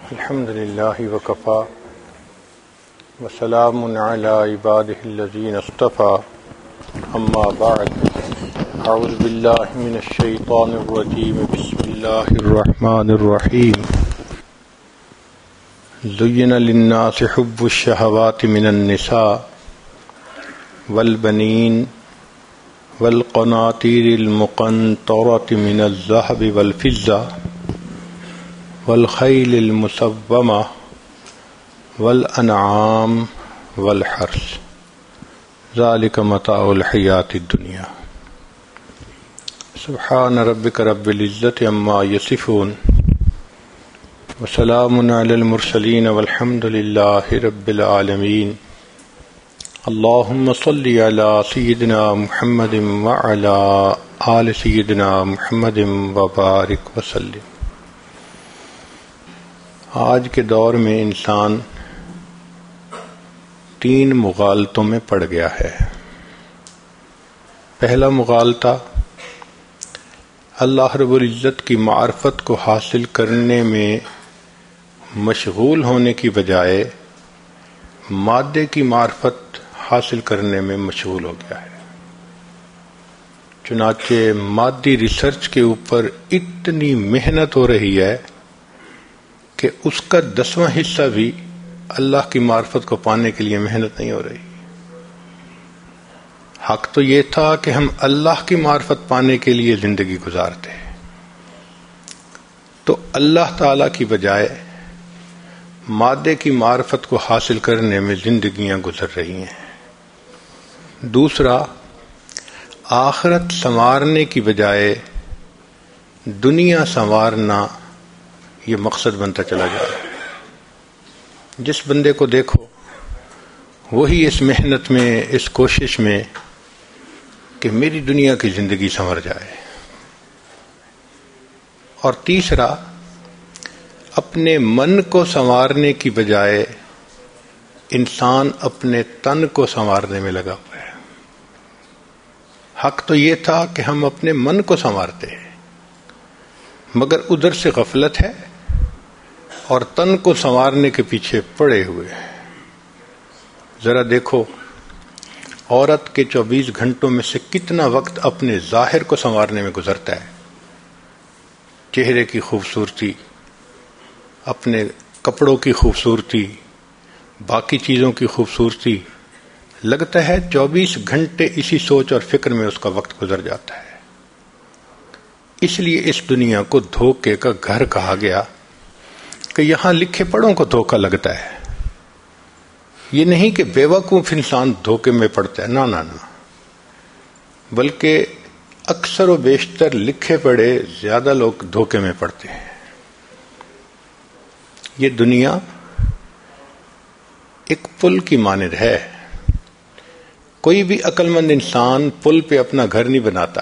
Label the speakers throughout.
Speaker 1: الحمد لله وكفى وسلام على عباده الذين اصطفى أما بعد أعوذ بالله من الشيطان الرجيم بسم الله الرحمن الرحيم زين للناس حب الشهوات من النساء والبنين والقناطير المقنطرة من الذهب والفضة والخيل المسومة والأنعام والحرث ذلك متاع الحياة الدنيا سبحان ربك رب العزة عما يصفون وسلام على المرسلين والحمد لله رب العالمين اللهم صل على سيدنا محمد وعلى آل سيدنا محمد وبارك وسلم۔ آج کے دور میں انسان تین مغالطوں میں پڑ گیا ہے۔ پہلا مغالطہ اللہ رب العزت کی معرفت کو حاصل کرنے میں مشغول ہونے کی بجائے مادے کی معرفت حاصل کرنے میں مشغول ہو گیا ہے۔ چنانچہ مادی ریسرچ کے اوپر اتنی محنت ہو رہی ہے کہ اس کا 10واں حصہ بھی اللہ کی معرفت کو پانے کے لیے محنت نہیں ہو رہی۔ حق تو یہ تھا کہ ہم اللہ کی معرفت پانے کے لیے زندگی گزارتے، تو اللہ تعالی کی بجائے مادے کی معرفت کو حاصل کرنے میں زندگیاں گزر رہی ہیں۔ دوسرا، آخرت سنوارنے کی بجائے دنیا سنوارنا یہ مقصد بنتا چلا جا رہا ہے۔ جس بندے کو دیکھو وہی اس محنت میں، اس کوشش میں کہ میری دنیا کی زندگی سنور جائے۔ اور تیسرا، اپنے من کو سنوارنے کی بجائے انسان اپنے تن کو سنوارنے میں لگا ہوا ہے۔ حق تو یہ تھا کہ ہم اپنے من کو سنوارتے ہیں، مگر ادھر سے غفلت ہے اور تن کو سنوارنے کے پیچھے پڑے ہوئے ہیں۔ ذرا دیکھو، عورت کے 24 گھنٹوں میں سے کتنا وقت اپنے ظاہر کو سنوارنے میں گزرتا ہے۔ چہرے کی خوبصورتی، اپنے کپڑوں کی خوبصورتی، باقی چیزوں کی خوبصورتی، لگتا ہے 24 گھنٹے اسی سوچ اور فکر میں اس کا وقت گزر جاتا ہے۔ اس لیے اس دنیا کو دھوکے کا گھر کہا گیا کہ یہاں لکھے پڑھوں کو دھوکا لگتا ہے۔ یہ نہیں کہ بے وقوف انسان دھوکے میں پڑتا ہے، نہ، بلکہ اکثر و بیشتر لکھے پڑھے زیادہ لوگ دھوکے میں پڑتے ہیں۔ یہ دنیا ایک پل کی مانند ہے۔ کوئی بھی عقل مند انسان پل پہ اپنا گھر نہیں بناتا،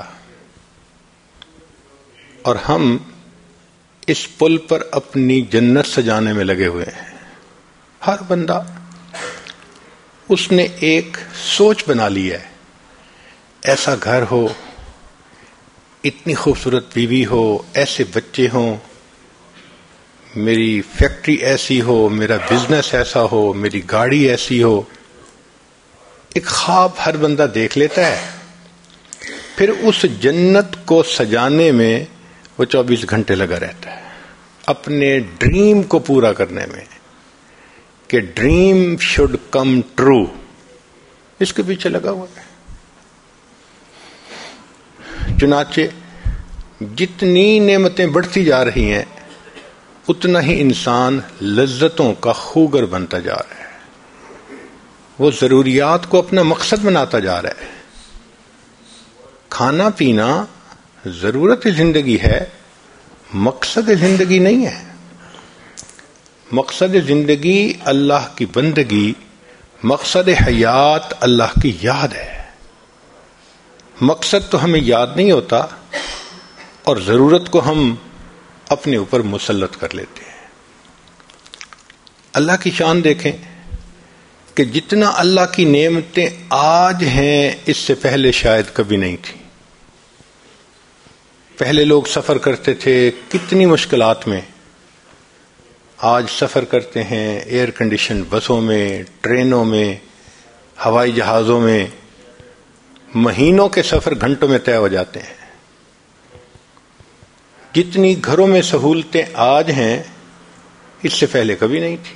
Speaker 1: اور ہم اس پل پر اپنی جنت سجانے میں لگے ہوئے ہیں۔ ہر بندہ اس نے ایک سوچ بنا لی ہے، ایسا گھر ہو، اتنی خوبصورت بیوی ہو، ایسے بچے ہوں، میری فیکٹری ایسی ہو، میرا بزنس ایسا ہو، میری گاڑی ایسی ہو۔ ایک خواب ہر بندہ دیکھ لیتا ہے، پھر اس جنت کو سجانے میں وہ 24 گھنٹے لگا رہتا ہے، اپنے ڈریم کو پورا کرنے میں، کہ ڈریم شوڈ کم ٹرو، اس کے پیچھے لگا ہوا ہے۔ چنانچہ جتنی نعمتیں بڑھتی جا رہی ہیں اتنا ہی انسان لذتوں کا خوگر بنتا جا رہا ہے۔ وہ ضروریات کو اپنا مقصد بناتا جا رہا ہے۔ کھانا پینا ضرورت زندگی ہے، مقصد زندگی نہیں ہے۔ مقصد زندگی اللہ کی بندگی، مقصد حیات اللہ کی یاد ہے۔ مقصد تو ہمیں یاد نہیں ہوتا اور ضرورت کو ہم اپنے اوپر مسلط کر لیتے ہیں۔ اللہ کی شان دیکھیں کہ جتنا اللہ کی نعمتیں آج ہیں اس سے پہلے شاید کبھی نہیں تھی۔ پہلے لوگ سفر کرتے تھے کتنی مشکلات میں، آج سفر کرتے ہیں ایئر کنڈیشن بسوں میں، ٹرینوں میں، ہوائی جہازوں میں، مہینوں کے سفر گھنٹوں میں طے ہو جاتے ہیں. جتنی گھروں میں سہولتیں آج ہیں اس سے پہلے کبھی نہیں تھی.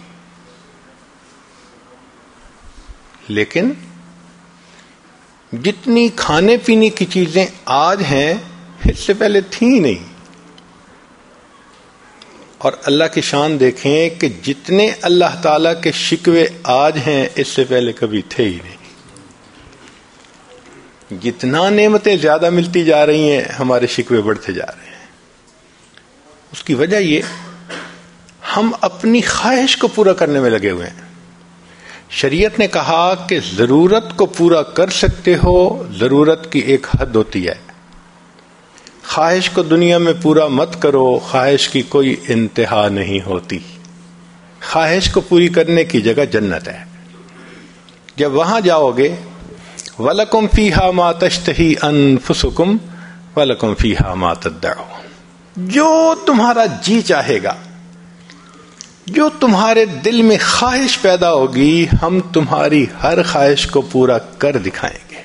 Speaker 1: لیکن جتنی کھانے پینے کی چیزیں آج ہیں اس سے پہلے تھیں ہی نہیں. اور اللہ کی شان دیکھیں کہ جتنے اللہ تعالی کے شکوے آج ہیں اس سے پہلے کبھی تھے ہی نہیں. جتنا نعمتیں زیادہ ملتی جا رہی ہیں ہمارے شکوے بڑھتے جا رہے ہیں. اس کی وجہ یہ ہم اپنی خواہش کو پورا کرنے میں لگے ہوئے ہیں. شریعت نے کہا کہ ضرورت کو پورا کر سکتے ہو، ضرورت کی ایک حد ہوتی ہے. خواہش کو دنیا میں پورا مت کرو، خواہش کی کوئی انتہا نہیں ہوتی. خواہش کو پوری کرنے کی جگہ جنت ہے. جب وہاں جاؤ گے وَلَكُمْ فِيهَا مَا تَشْتَهِي أَنفُسُكُمْ وَلَكُمْ فِيهَا مَا تَدَّعُونَ، جو تمہارا جی چاہے گا، جو تمہارے دل میں خواہش پیدا ہوگی، ہم تمہاری ہر خواہش کو پورا کر دکھائیں گے.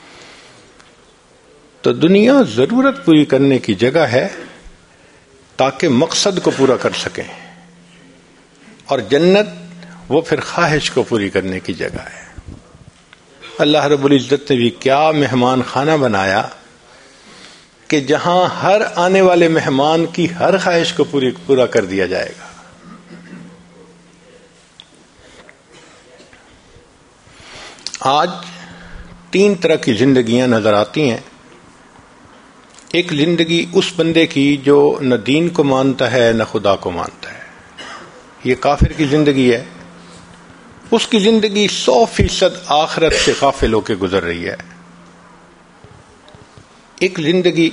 Speaker 1: تو دنیا ضرورت پوری کرنے کی جگہ ہے تاکہ مقصد کو پورا کر سکیں، اور جنت وہ پھر خواہش کو پوری کرنے کی جگہ ہے. اللہ رب العزت نے بھی کیا مہمان خانہ بنایا کہ جہاں ہر آنے والے مہمان کی ہر خواہش کو پورا کر دیا جائے گا. آج 3 طرح کی زندگیاں نظر آتی ہیں. ایک زندگی اس بندے کی جو نہ دین کو مانتا ہے نہ خدا کو مانتا ہے، یہ کافر کی زندگی ہے. اس کی زندگی 100% آخرت سے غافل ہو کے گزر رہی ہے. ایک زندگی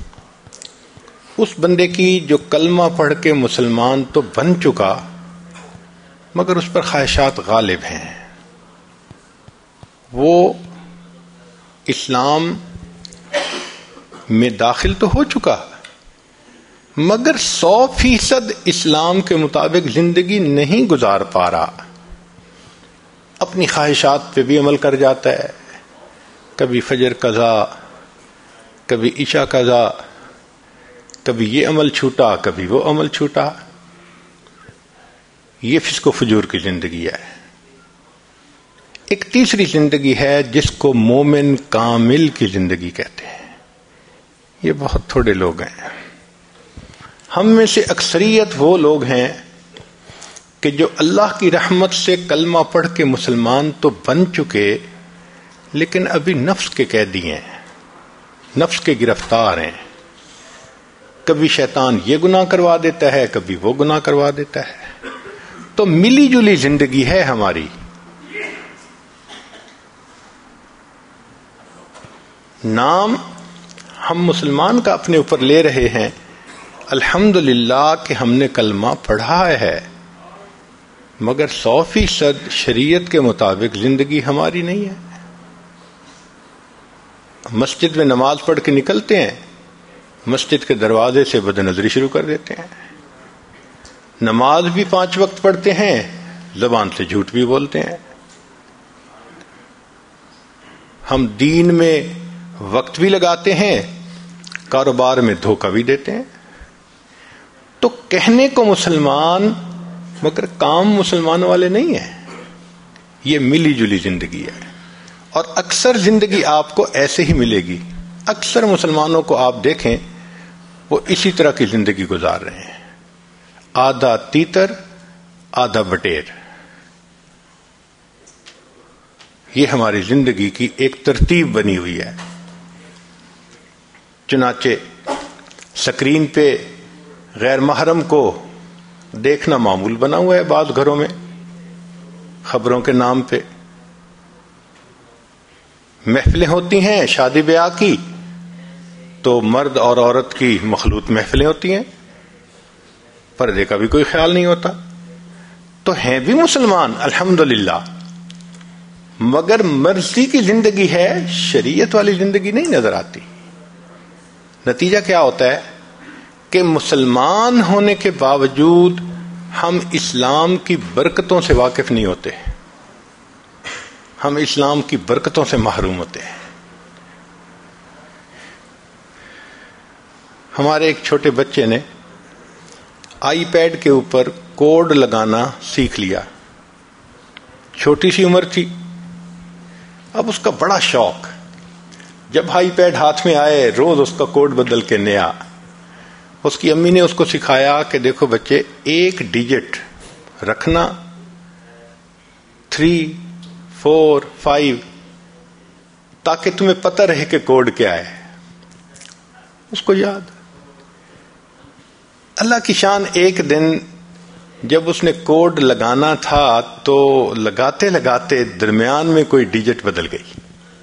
Speaker 1: اس بندے کی جو کلمہ پڑھ کے مسلمان تو بن چکا مگر اس پر خواہشات غالب ہیں. وہ اسلام میں داخل تو ہو چکا مگر 100% اسلام کے مطابق زندگی نہیں گزار پا رہا. اپنی خواہشات پہ بھی عمل کر جاتا ہے، کبھی فجر قضا، کبھی عشاء قضا، کبھی یہ عمل چھوٹا کبھی وہ عمل چھوٹا. یہ فسق و فجور کی زندگی ہے. ایک تیسری زندگی ہے جس کو مومن کامل کی زندگی کہتے ہیں. یہ بہت تھوڑے لوگ ہیں. ہم میں سے اکثریت وہ لوگ ہیں کہ جو اللہ کی رحمت سے کلمہ پڑھ کے مسلمان تو بن چکے لیکن ابھی نفس کے قیدی ہیں، نفس کے گرفتار ہیں. کبھی شیطان یہ گناہ کروا دیتا ہے، کبھی وہ گناہ کروا دیتا ہے. تو ملی جلی زندگی ہے ہماری. نام ہم مسلمان کا اپنے اوپر لے رہے ہیں، الحمدللہ کہ ہم نے کلمہ پڑھا ہے، مگر 100% شریعت کے مطابق زندگی ہماری نہیں ہے. مسجد میں نماز پڑھ کے نکلتے ہیں، مسجد کے دروازے سے بد نظری شروع کر دیتے ہیں. نماز بھی 5 وقت پڑھتے ہیں، زبان سے جھوٹ بھی بولتے ہیں. ہم دین میں وقت بھی لگاتے ہیں، کاروبار میں دھوکہ بھی دیتے ہیں. تو کہنے کو مسلمان مگر کام مسلمان والے نہیں ہیں. یہ ملی جلی زندگی ہے، اور اکثر زندگی آپ کو ایسے ہی ملے گی. اکثر مسلمانوں کو آپ دیکھیں وہ اسی طرح کی زندگی گزار رہے ہیں. آدھا تیتر آدھا بٹیر. یہ ہماری زندگی کی ایک ترتیب بنی ہوئی ہے. چنانچہ سکرین پہ غیر محرم کو دیکھنا معمول بنا ہوا ہے بعض گھروں میں، خبروں کے نام پہ. محفلیں ہوتی ہیں شادی بیاہ کی تو مرد اور عورت کی مخلوط محفلیں ہوتی ہیں، پردے کا بھی کوئی خیال نہیں ہوتا. تو ہیں بھی مسلمان الحمدللہ، مگر مرضی کی زندگی ہے، شریعت والی زندگی نہیں نظر آتی. نتیجہ کیا ہوتا ہے کہ مسلمان ہونے کے باوجود ہم اسلام کی برکتوں سے واقف نہیں ہوتے، ہم اسلام کی برکتوں سے محروم ہوتے ہیں۔ ہمارے ایک چھوٹے بچے نے آئی پیڈ کے اوپر کوڈ لگانا سیکھ لیا، چھوٹی سی عمر تھی، اب اس کا بڑا شوق، جب آئی پیڈ ہاتھ میں آئے روز اس کا کوڈ بدل کے نیا۔ اس کی امی نے اس کو سکھایا کہ دیکھو بچے، ایک ڈیجٹ رکھنا 3 4 5 تاکہ تمہیں پتہ رہے کہ کوڈ کیا ہے۔ اس کو یاد۔ اللہ کی شان، ایک دن جب اس نے کوڈ لگانا تھا تو لگاتے لگاتے درمیان میں کوئی ڈیجٹ بدل گئی۔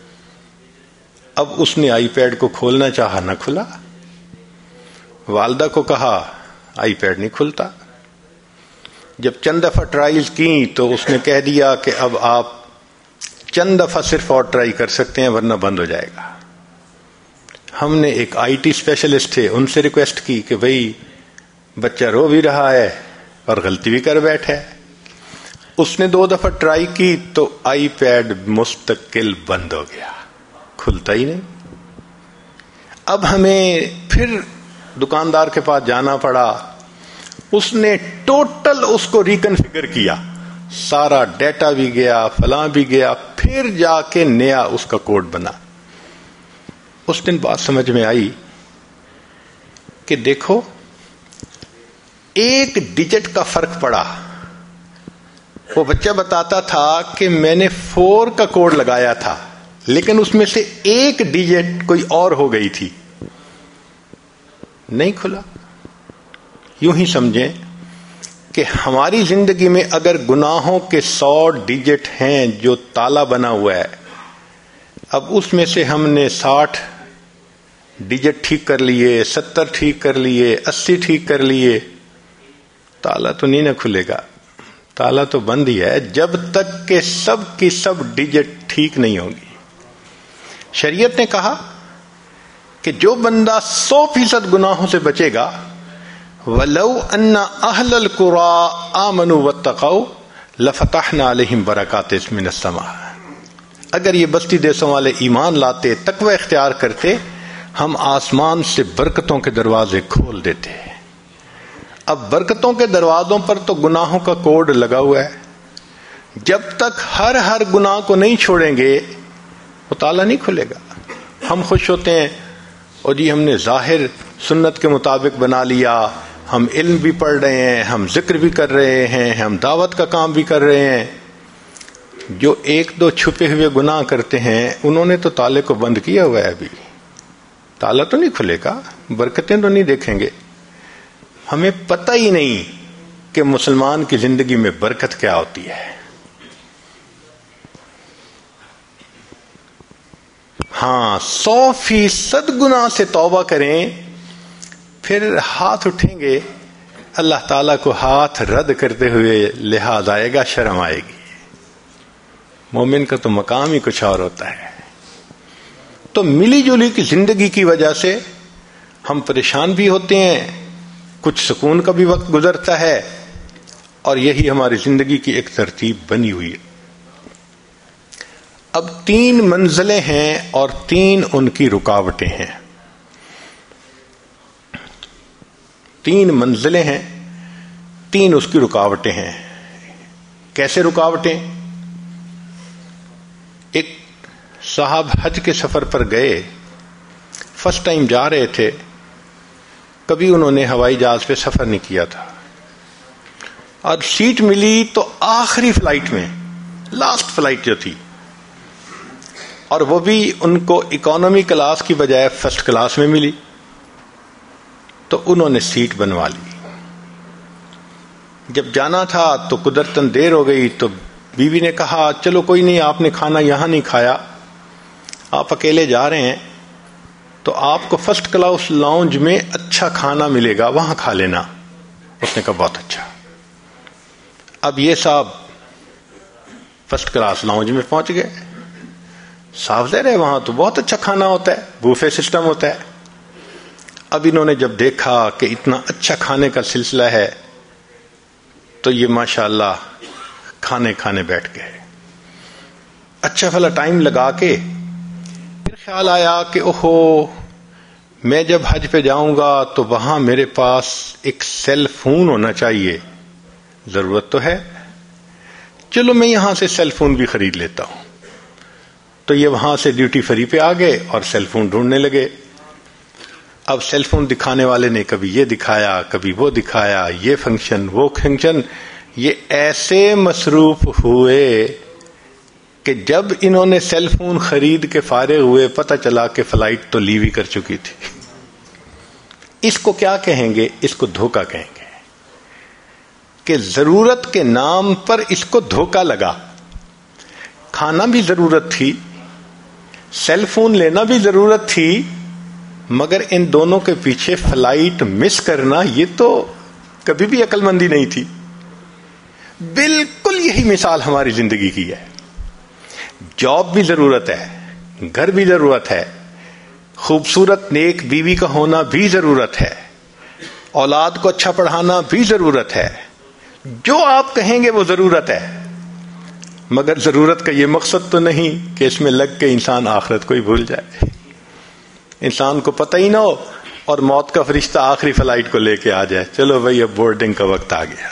Speaker 1: اب اس نے آئی پیڈ کو کھولنا چاہا، نہ کھلا۔ والدہ کو کہا آئی پیڈ نہیں کھلتا۔ جب چند دفعہ ٹرائیز کی تو اس نے کہہ دیا کہ اب آپ چند دفعہ صرف اور ٹرائی کر سکتے ہیں ورنہ بند ہو جائے گا۔ ہم نے ایک آئی ٹی اسپیشلسٹ تھے، ان سے ریکویسٹ کی کہ بھئی بچہ رو بھی رہا ہے اور غلطی بھی کر بیٹھے۔ اس نے 2 دفعہ ٹرائی کی تو آئی پیڈ مستقل بند ہو گیا، کھلتا ہی نہیں۔ اب ہمیں پھر دکاندار کے پاس جانا پڑا، اس نے ٹوٹل اس کو ریکنفیگر کیا، سارا ڈیٹا بھی گیا، فلاں بھی گیا، پھر جا کے نیا اس کا کوڈ بنا۔ اس دن بات سمجھ میں آئی کہ دیکھو، ایک ڈیجٹ کا فرق پڑا۔ وہ بچہ بتاتا تھا کہ میں نے 4 کا کوڈ لگایا تھا لیکن اس میں سے ایک ڈیجٹ کوئی اور ہو گئی تھی، نہیں کھلا۔ یوں ہی سمجھیں کہ ہماری زندگی میں اگر گناہوں کے 100 ڈیجٹ ہیں جو تالا بنا ہوا ہے، اب اس میں سے ہم نے 60 ڈیجٹ ٹھیک کر لیے، 70 ٹھیک کر لیے، 80 ٹھیک کر لیے، تالا تو نہیں نہ کھلے گا۔ تالا تو بند ہی ہے جب تک کہ سب کی سب ڈیجٹ ٹھیک نہیں ہوگی۔ شریعت نے کہا کہ جو بندہ 100% گناہوں سے بچے گا، وَلَوْ أَنَّ أَهْلَ الْقُرَىٰ آمَنُوا وَاتَّقَوْا لَفَتَحْنَا عَلَيْهِمْ بَرَكَاتٍ مِّنَ السَّمَاءِ۔ اگر یہ بستی دیسوں والے ایمان لاتے، تقوی اختیار کرتے، ہم آسمان سے برکتوں کے دروازے کھول دیتے۔ اب برکتوں کے دروازوں پر تو گناہوں کا کوڈ لگا ہوا ہے، جب تک ہر گناہ کو نہیں چھوڑیں گے وہ تالا نہیں کھلے گا۔ ہم خوش ہوتے ہیں اور جی ہم نے ظاہر سنت کے مطابق بنا لیا، ہم علم بھی پڑھ رہے ہیں، ہم ذکر بھی کر رہے ہیں، ہم دعوت کا کام بھی کر رہے ہیں۔ جو 1-2 چھپے ہوئے گناہ کرتے ہیں انہوں نے تو تالے کو بند کیا ہوا ہے، ابھی تالا تو نہیں کھلے گا، برکتیں تو نہیں دیکھیں گے۔ ہمیں پتہ ہی نہیں کہ مسلمان کی زندگی میں برکت کیا ہوتی ہے۔ ہاں، 100% گناہ سے توبہ کریں، پھر ہاتھ اٹھیں گے، اللہ تعالیٰ کو ہاتھ رد کرتے ہوئے لحاظ آئے گا، شرم آئے گی۔ مومن کا تو مقام ہی کچھ اور ہوتا ہے۔ تو ملی جلی کی زندگی کی وجہ سے ہم پریشان بھی ہوتے ہیں، کچھ سکون کا بھی وقت گزرتا ہے، اور یہی ہماری زندگی کی ایک ترتیب بنی ہوئی ہے۔ اب 3 منزلیں ہیں اور 3 ان کی رکاوٹیں ہیں۔ 3 منزلیں ہیں، 3 اس کی رکاوٹیں ہیں۔ کیسے رکاوٹیں؟ ایک صاحب حج کے سفر پر گئے، فرسٹ ٹائم جا رہے تھے، کبھی انہوں نے ہوائی جہاز پہ سفر نہیں کیا تھا، اور سیٹ ملی تو آخری فلائٹ میں، لاسٹ فلائٹ جو تھی، اور وہ بھی ان کو اکانومی کلاس کی بجائے فرسٹ کلاس میں ملی، تو انہوں نے سیٹ بنوا لی۔ جب جانا تھا تو قدرتاً دیر ہو گئی، تو بیوی نے کہا چلو کوئی نہیں، آپ نے کھانا یہاں نہیں کھایا، آپ اکیلے جا رہے ہیں تو آپ کو فرسٹ کلاس لاؤنج میں اچھا کھانا ملے گا، وہاں کھا لینا۔ اس نے کہا بہت اچھا۔ اب یہ صاحب فرسٹ کلاس لاؤنج میں پہنچ گئے، صاف ظاہر ہے وہاں تو بہت اچھا کھانا ہوتا ہے، بوفے سسٹم ہوتا ہے۔ اب انہوں نے جب دیکھا کہ اتنا اچھا کھانے کا سلسلہ ہے تو یہ ماشاءاللہ کھانے بیٹھ گئے. اچھا بھلا ٹائم لگا کے پھر خیال آیا کہ اوہو میں جب حج پہ جاؤں گا تو وہاں میرے پاس ایک سیل فون ہونا چاہیے. ضرورت تو ہے، چلو میں یہاں سے سیل فون بھی خرید لیتا ہوں. تو یہ وہاں سے ڈیوٹی فری پہ آ گئے اور سیل فون ڈھونڈنے لگے. اب سیل فون دکھانے والے نے کبھی یہ دکھایا کبھی وہ دکھایا، یہ فنکشن وہ فنکشن. یہ ایسے مصروف ہوئے کہ جب انہوں نے سیل فون خرید کے فارغ ہوئے پتہ چلا کہ فلائٹ تو لیو ہی کر چکی تھی. اس کو کیا کہیں گے؟ اس کو دھوکہ کہیں گے کہ ضرورت کے نام پر اس کو دھوکہ لگا. کھانا بھی ضرورت تھی، سیل فون لینا بھی ضرورت تھی، مگر ان دونوں کے پیچھے فلائٹ مس کرنا یہ تو کبھی بھی عقل مندی نہیں تھی. بالکل یہی مثال ہماری زندگی کی ہے. جاب بھی ضرورت ہے، گھر بھی ضرورت ہے، خوبصورت نیک بیوی کا ہونا بھی ضرورت ہے، اولاد کو اچھا پڑھانا بھی ضرورت ہے. جو آپ کہیں گے وہ ضرورت ہے، مگر ضرورت کا یہ مقصد تو نہیں کہ اس میں لگ کے انسان آخرت کو ہی بھول جائے. انسان کو پتہ ہی نہ ہو اور موت کا فرشتہ آخری فلائٹ کو لے کے آ جائے، چلو بھائی اب بورڈنگ کا وقت آ گیا.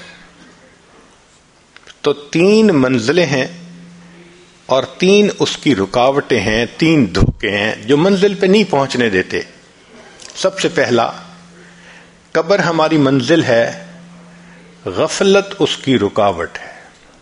Speaker 1: تو 3 منزلیں ہیں اور 3 اس کی رکاوٹیں ہیں، 3 دھوکے ہیں جو منزل پہ نہیں پہنچنے دیتے. سب سے پہلا، قبر ہماری منزل ہے، غفلت اس کی رکاوٹ ہے.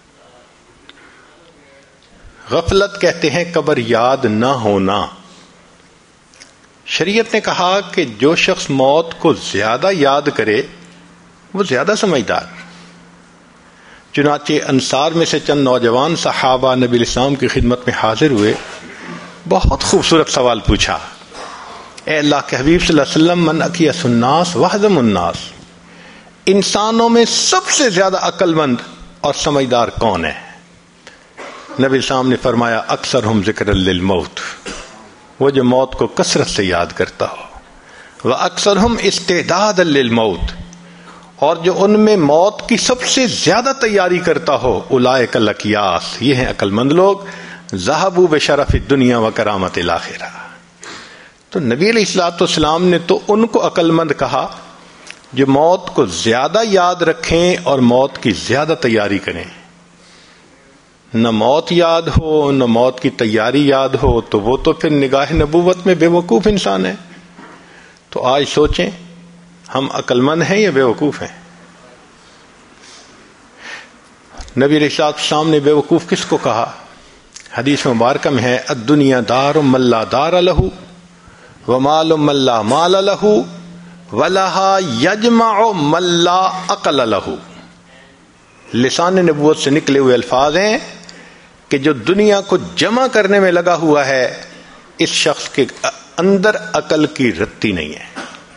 Speaker 1: غفلت کہتے ہیں قبر یاد نہ ہونا. شریعت نے کہا کہ جو شخص موت کو زیادہ یاد کرے وہ زیادہ سمجھدار. چنانچہ انصار میں سے چند نوجوان صحابہ نبی الاسلام کی خدمت میں حاضر ہوئے. بہت خوبصورت سوال پوچھا، اے اللہ کے حبیب صلی اللہ علیہ وسلم، من اکیس الناس وحزم الناس، انسانوں میں سب سے زیادہ عقل مند اور سمجھدار کون ہے؟ نبی الاسلام نے فرمایا اکثرہم ذکر للموت، وہ جو موت کو کثرت سے یاد کرتا ہو، وَأَكْثَرْهُمْ اسْتِعْدَادًا لِلْمَوْتِ، اور جو ان میں موت کی سب سے زیادہ تیاری کرتا ہو، اولئک الاکیاس، یہ ہیں عقل مند لوگ، ذهبوا بشرف الدنیا وکرامت الاخرہ. تو نبی علیہ الصلوۃ والسلام نے تو ان کو عقل مند کہا جو موت کو زیادہ یاد رکھیں اور موت کی زیادہ تیاری کریں. نہ موت یاد ہو نہ موت کی تیاری یاد ہو تو وہ تو پھر نگاہ نبوت میں بے وقوف انسان ہے. تو آج سوچیں ہم عقل مند ہیں یا بے وقوف ہیں؟ نبی علیہ السلام نے بے وقوف کس کو کہا؟ حدیث مبارکہ میں ہے الدنیا دار من لا دار لہ ومال من لا مال لہ ولہا یجمع من لا عقل لہ. لسان نبوت سے نکلے ہوئے الفاظ ہیں کہ جو دنیا کو جمع کرنے میں لگا ہوا ہے اس شخص کے اندر عقل کی رتی نہیں ہے.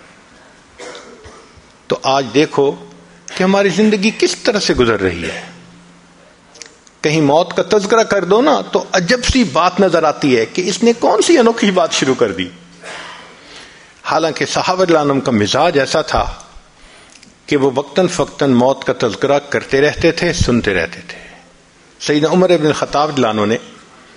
Speaker 1: تو آج دیکھو کہ ہماری زندگی کس طرح سے گزر رہی ہے. کہیں موت کا تذکرہ کر دو نا تو عجب سی بات نظر آتی ہے کہ اس نے کون سی انوکھی بات شروع کر دی. حالانکہ صحابہ رضی اللہ عنہم کا مزاج ایسا تھا کہ وہ وقتاً فوقتاً موت کا تذکرہ کرتے رہتے تھے، سنتے رہتے تھے. سیدنا عمر ابن الخطاب رضی اللہ عنہ نے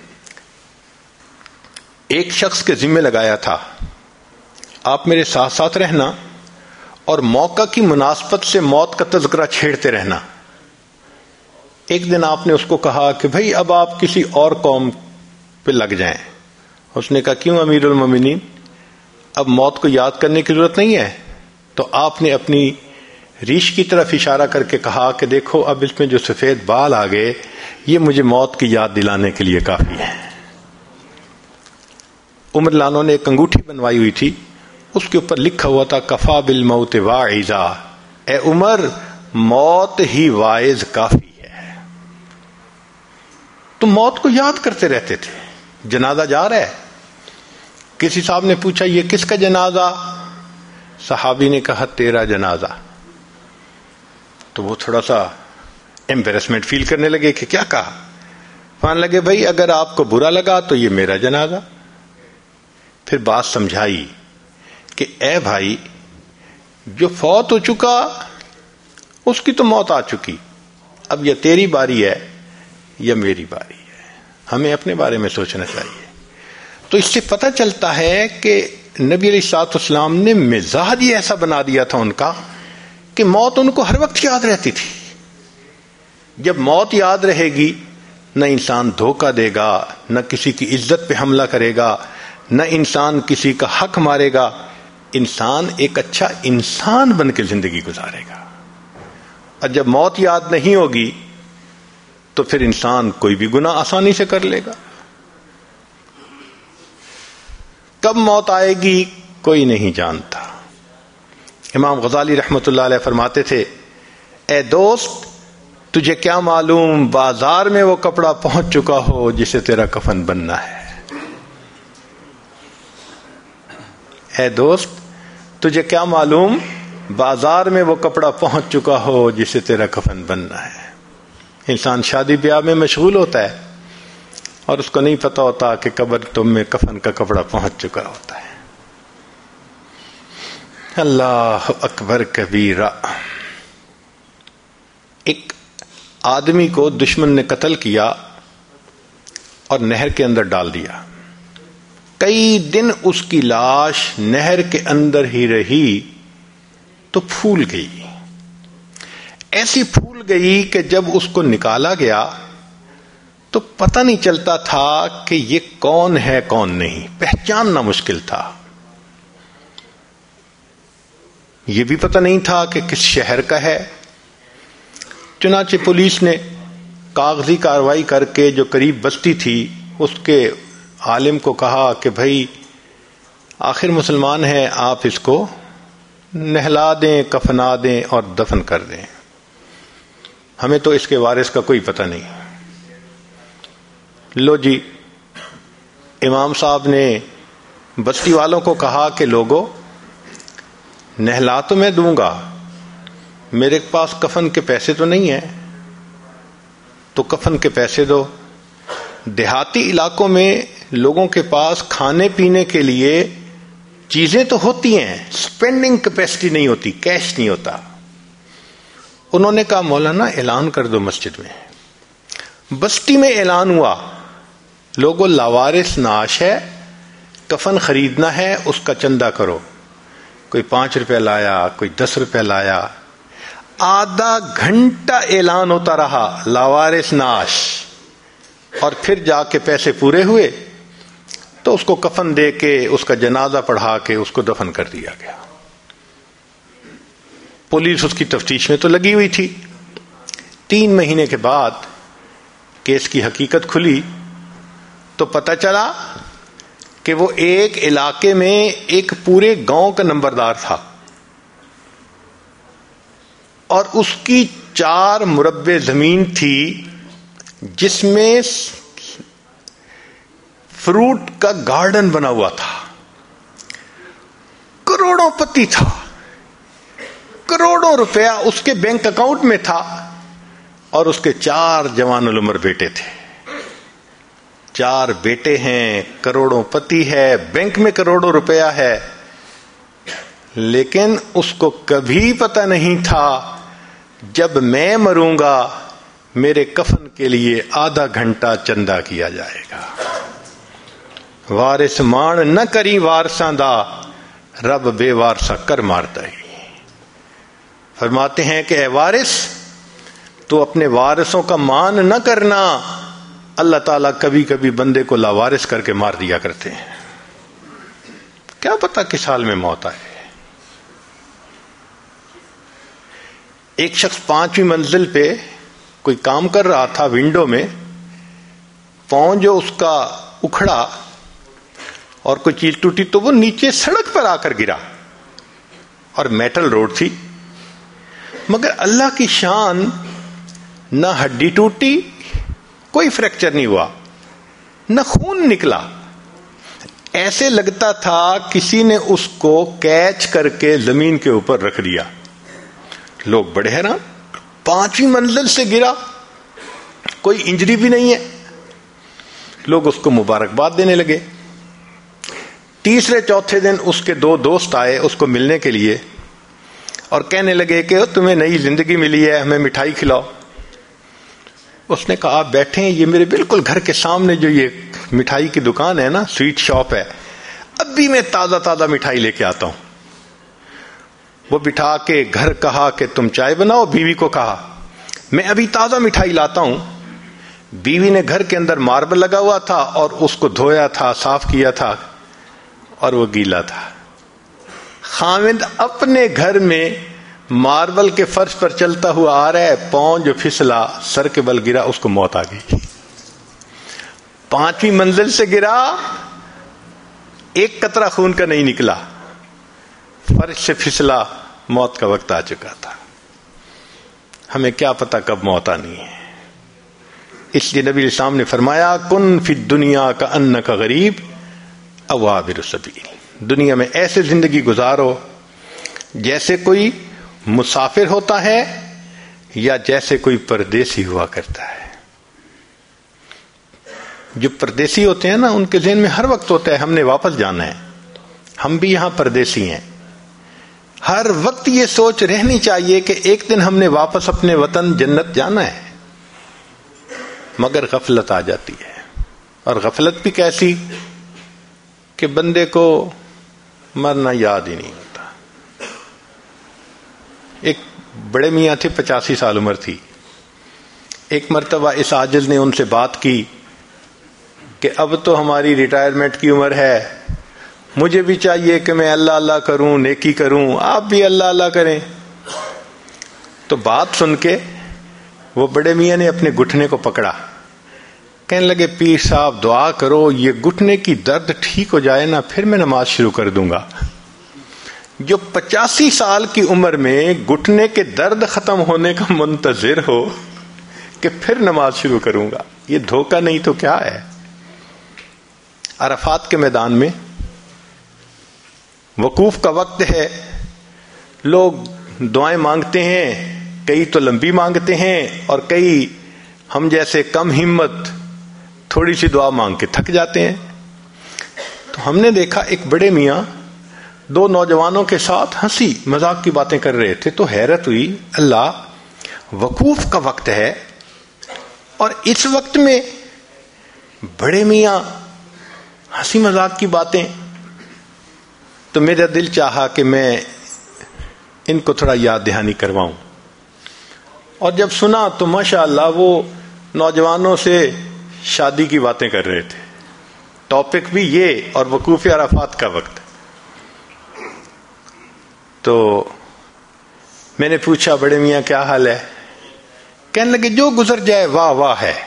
Speaker 1: ایک شخص کے ذمہ لگایا تھا آپ میرے ساتھ ساتھ رہنا اور موقع کی مناسبت سے موت کا تذکرہ چھیڑتے رہنا. ایک دن آپ نے اس کو کہا کہ بھئی اب آپ کسی اور قوم پہ لگ جائیں. اس نے کہا کیوں امیر المومنین، اب موت کو یاد کرنے کی ضرورت نہیں ہے؟ تو آپ نے اپنی ریش کی طرف اشارہ کر کے کہا کہ دیکھو اب اس میں جو سفید بال آ گئے یہ مجھے موت کی یاد دلانے کے لیے کافی ہے. عمر لانو نے ایک انگوٹھی بنوائی ہوئی تھی، اس کے اوپر لکھا ہوا تھا کفا بالموت واعظا، اے عمر موت ہی واعظ کافی ہے. تو موت کو یاد کرتے رہتے تھے. جنازہ جا رہا ہے، کسی صاحب نے پوچھا یہ کس کا جنازہ؟ صحابی نے کہا تیرا جنازہ. تو وہ تھوڑا سا ایمبیرسمنٹ فیل کرنے لگے کہ کیا کہا. مان لگے بھائی اگر آپ کو برا لگا تو یہ میرا جنازہ. پھر بات سمجھائی کہ اے بھائی جو فوت ہو چکا اس کی تو موت آ چکی، اب یہ تیری باری ہے یا میری باری ہے، ہمیں اپنے بارے میں سوچنا چاہیے۔ تو اس سے پتہ چلتا ہے کہ نبی علیہ الصلوۃ والسلام نے مزاج ہی ایسا بنا دیا تھا ان کا کہ موت ان کو ہر وقت یاد رہتی تھی۔ جب موت یاد رہے گی، نہ انسان دھوکہ دے گا، نہ کسی کی عزت پہ حملہ کرے گا، نہ انسان کسی کا حق مارے گا، انسان ایک اچھا انسان بن کے زندگی گزارے گا۔ اور جب موت یاد نہیں ہوگی تو پھر انسان کوئی بھی گناہ آسانی سے کر لے گا۔ کب موت آئے گی کوئی نہیں جانتا۔ امام غزالی رحمۃ اللہ علیہ فرماتے تھے، اے دوست تجھے کیا معلوم بازار میں وہ کپڑا پہنچ چکا ہو جسے تیرا کفن بننا ہے۔ اے دوست تجھے کیا معلوم بازار میں وہ کپڑا پہنچ چکا ہو جسے تیرا کفن بننا ہے۔ انسان شادی بیاہ میں مشغول ہوتا ہے اور اس کو نہیں پتا ہوتا کہ قبر تم میں کفن کا کپڑا پہنچ چکا ہوتا ہے۔ اللہ اکبر کبیرہ۔ ایک آدمی کو دشمن نے قتل کیا اور نہر کے اندر ڈال دیا، کئی دن اس کی لاش نہر کے اندر ہی رہی تو پھول گئی، ایسی پھول گئی کہ جب اس کو نکالا گیا تو پتہ نہیں چلتا تھا کہ یہ کون ہے کون نہیں، پہچاننا مشکل تھا۔ یہ بھی پتہ نہیں تھا کہ کس شہر کا ہے۔ چنانچہ پولیس نے کاغذی کارروائی کر کے جو قریب بستی تھی اس کے عالم کو کہا کہ بھائی آخر مسلمان ہے، آپ اس کو نہلا دیں، کفنا دیں اور دفن کر دیں، ہمیں تو اس کے وارث کا کوئی پتہ نہیں۔ لو جی، امام صاحب نے بستی والوں کو کہا کہ لوگوں نہلا تو میں دوں گا، میرے پاس کفن کے پیسے تو نہیں ہیں، تو کفن کے پیسے دو۔ دیہاتی علاقوں میں لوگوں کے پاس کھانے پینے کے لیے چیزیں تو ہوتی ہیں، سپینڈنگ کیپیسٹی نہیں ہوتی، کیش نہیں ہوتا۔ انہوں نے کہا مولانا اعلان کر دو مسجد میں۔ بستی میں اعلان ہوا، لوگوں لاوارث نعش ہے، کفن خریدنا ہے، اس کا چندہ کرو۔ کوئی 5 روپے لایا، کوئی 10 روپے لایا، آدھا گھنٹہ اعلان ہوتا رہا لاوارث نعش، اور پھر جا کے پیسے پورے ہوئے تو اس کو کفن دے کے اس کا جنازہ پڑھا کے اس کو دفن کر دیا گیا۔ پولیس اس کی تفتیش میں تو لگی ہوئی تھی۔ 3 مہینے کے بعد کیس کی حقیقت کھلی تو پتہ چلا کہ وہ ایک علاقے میں ایک پورے گاؤں کا نمبردار تھا اور اس کی 4 مربع زمین تھی جس میں فروٹ کا گارڈن بنا ہوا تھا، کروڑوں پتی تھا، کروڑوں روپیہ اس کے بینک اکاؤنٹ میں تھا، اور اس کے 4 جوان العمر بیٹے تھے۔ 4 بیٹے ہیں، کروڑوں پتی ہے، بینک میں کروڑوں روپیہ ہے، لیکن اس کو کبھی پتہ نہیں تھا جب میں مروں گا میرے کفن کے لیے آدھا گھنٹہ چندہ کیا جائے گا۔ وارث مان نہ کری وارثاں دا، رب بے وارثا کر مارتا ہی۔ فرماتے ہیں کہ اے وارث تو اپنے وارثوں کا مان نہ کرنا، اللہ تعالیٰ کبھی کبھی بندے کو لاوارث کر کے مار دیا کرتے ہیں، کیا پتہ کس حال میں موت آئے۔ ایک شخص 5ویں منزل پہ کوئی کام کر رہا تھا، ونڈو میں پاؤں جو اس کا اکھڑا اور کوئی چیز ٹوٹی تو وہ نیچے سڑک پر آ کر گرا، اور میٹل روڈ تھی، مگر اللہ کی شان، نہ ہڈی ٹوٹی، کوئی فریکچر نہیں ہوا، نہ خون نکلا، ایسے لگتا تھا کسی نے اس کو کیچ کر کے زمین کے اوپر رکھ دیا۔ لوگ بڑے حیران، 5ویں منزل سے گرا، کوئی انجری بھی نہیں ہے، لوگ اس کو مبارکباد دینے لگے۔ تیسرے چوتھے دن اس کے 2 دوست آئے اس کو ملنے کے لیے، اور کہنے لگے کہ تمہیں نئی زندگی ملی ہے، ہمیں مٹھائی کھلاؤ۔ اس نے کہا آپ بیٹھے ہیں، یہ میرے بالکل گھر کے سامنے جو یہ مٹھائی کی دکان ہے نا، سویٹ شاپ ہے، ابھی میں تازہ تازہ مٹھائی لے کے آتا ہوں۔ وہ بٹھا کے گھر کہا کہ تم چائے بناؤ، بیوی کو کہا میں ابھی تازہ مٹھائی لاتا ہوں۔ بیوی نے گھر کے اندر ماربل لگا ہوا تھا اور اس کو دھویا تھا، صاف کیا تھا، اور وہ گیلا تھا۔ خاوند اپنے گھر میں ماربل کے فرش پر چلتا ہوا آ رہا ہے، پاؤں جو پھسلا، سر کے بل گرا، اس کو موت آ گئی۔ 5ویں منزل سے گرا، ایک قطرہ خون کا نہیں نکلا، فرش سے پھسلا، موت کا وقت آ چکا تھا۔ ہمیں کیا پتا کب موت آنی ہے، اس لیے نبی اسلام نے فرمایا کن فی الدنیا کأنک غریب او عابر السبیل، دنیا میں ایسے زندگی گزارو جیسے کوئی مسافر ہوتا ہے یا جیسے کوئی پردیسی ہوا کرتا ہے۔ جو پردیسی ہوتے ہیں نا، ان کے ذہن میں ہر وقت ہوتا ہے ہم نے واپس جانا ہے، ہم بھی یہاں پردیسی ہیں۔ ہر وقت یہ سوچ رہنی چاہیے کہ ایک دن ہم نے واپس اپنے وطن جنت جانا ہے، مگر غفلت آ جاتی ہے، اور غفلت بھی کیسی کہ بندے کو مرنا یاد ہی نہیں ہوتا۔ ایک بڑے میاں تھے، 85 سال عمر تھی۔ ایک مرتبہ اس عاجز نے ان سے بات کی کہ اب تو ہماری ریٹائرمنٹ کی عمر ہے، مجھے بھی چاہیے کہ میں اللہ اللہ کروں، نیکی کروں، آپ بھی اللہ اللہ کریں۔ تو بات سن کے وہ بڑے میاں نے اپنے گھٹنے کو پکڑا، کہنے لگے پیر صاحب دعا کرو یہ گھٹنے کی درد ٹھیک ہو جائے نا، پھر میں نماز شروع کر دوں گا۔ جو 85 سال کی عمر میں گھٹنے کے درد ختم ہونے کا منتظر ہو کہ پھر نماز شروع کروں گا، یہ دھوکہ نہیں تو کیا ہے۔ عرفات کے میدان میں وقوف کا وقت ہے، لوگ دعائیں مانگتے ہیں، کئی تو لمبی مانگتے ہیں اور کئی ہم جیسے کم ہمت تھوڑی سی دعا مانگ کے تھک جاتے ہیں۔ تو ہم نے دیکھا ایک بڑے میاں 2 نوجوانوں کے ساتھ ہنسی مذاق کی باتیں کر رہے تھے، تو حیرت ہوئی، اللہ وقوف کا وقت ہے اور اس وقت میں بڑے میاں ہنسی مذاق کی باتیں۔ تو میرا دل چاہا کہ میں ان کو تھوڑا یاد دہانی کرواؤں، اور جب سنا تو ماشاءاللہ وہ نوجوانوں سے شادی کی باتیں کر رہے تھے، ٹاپک بھی یہ اور وقوف عرفات کا وقت۔ تو میں نے پوچھا بڑے میاں کیا حال ہے؟ کہنے لگے جو گزر جائے واہ واہ ہے،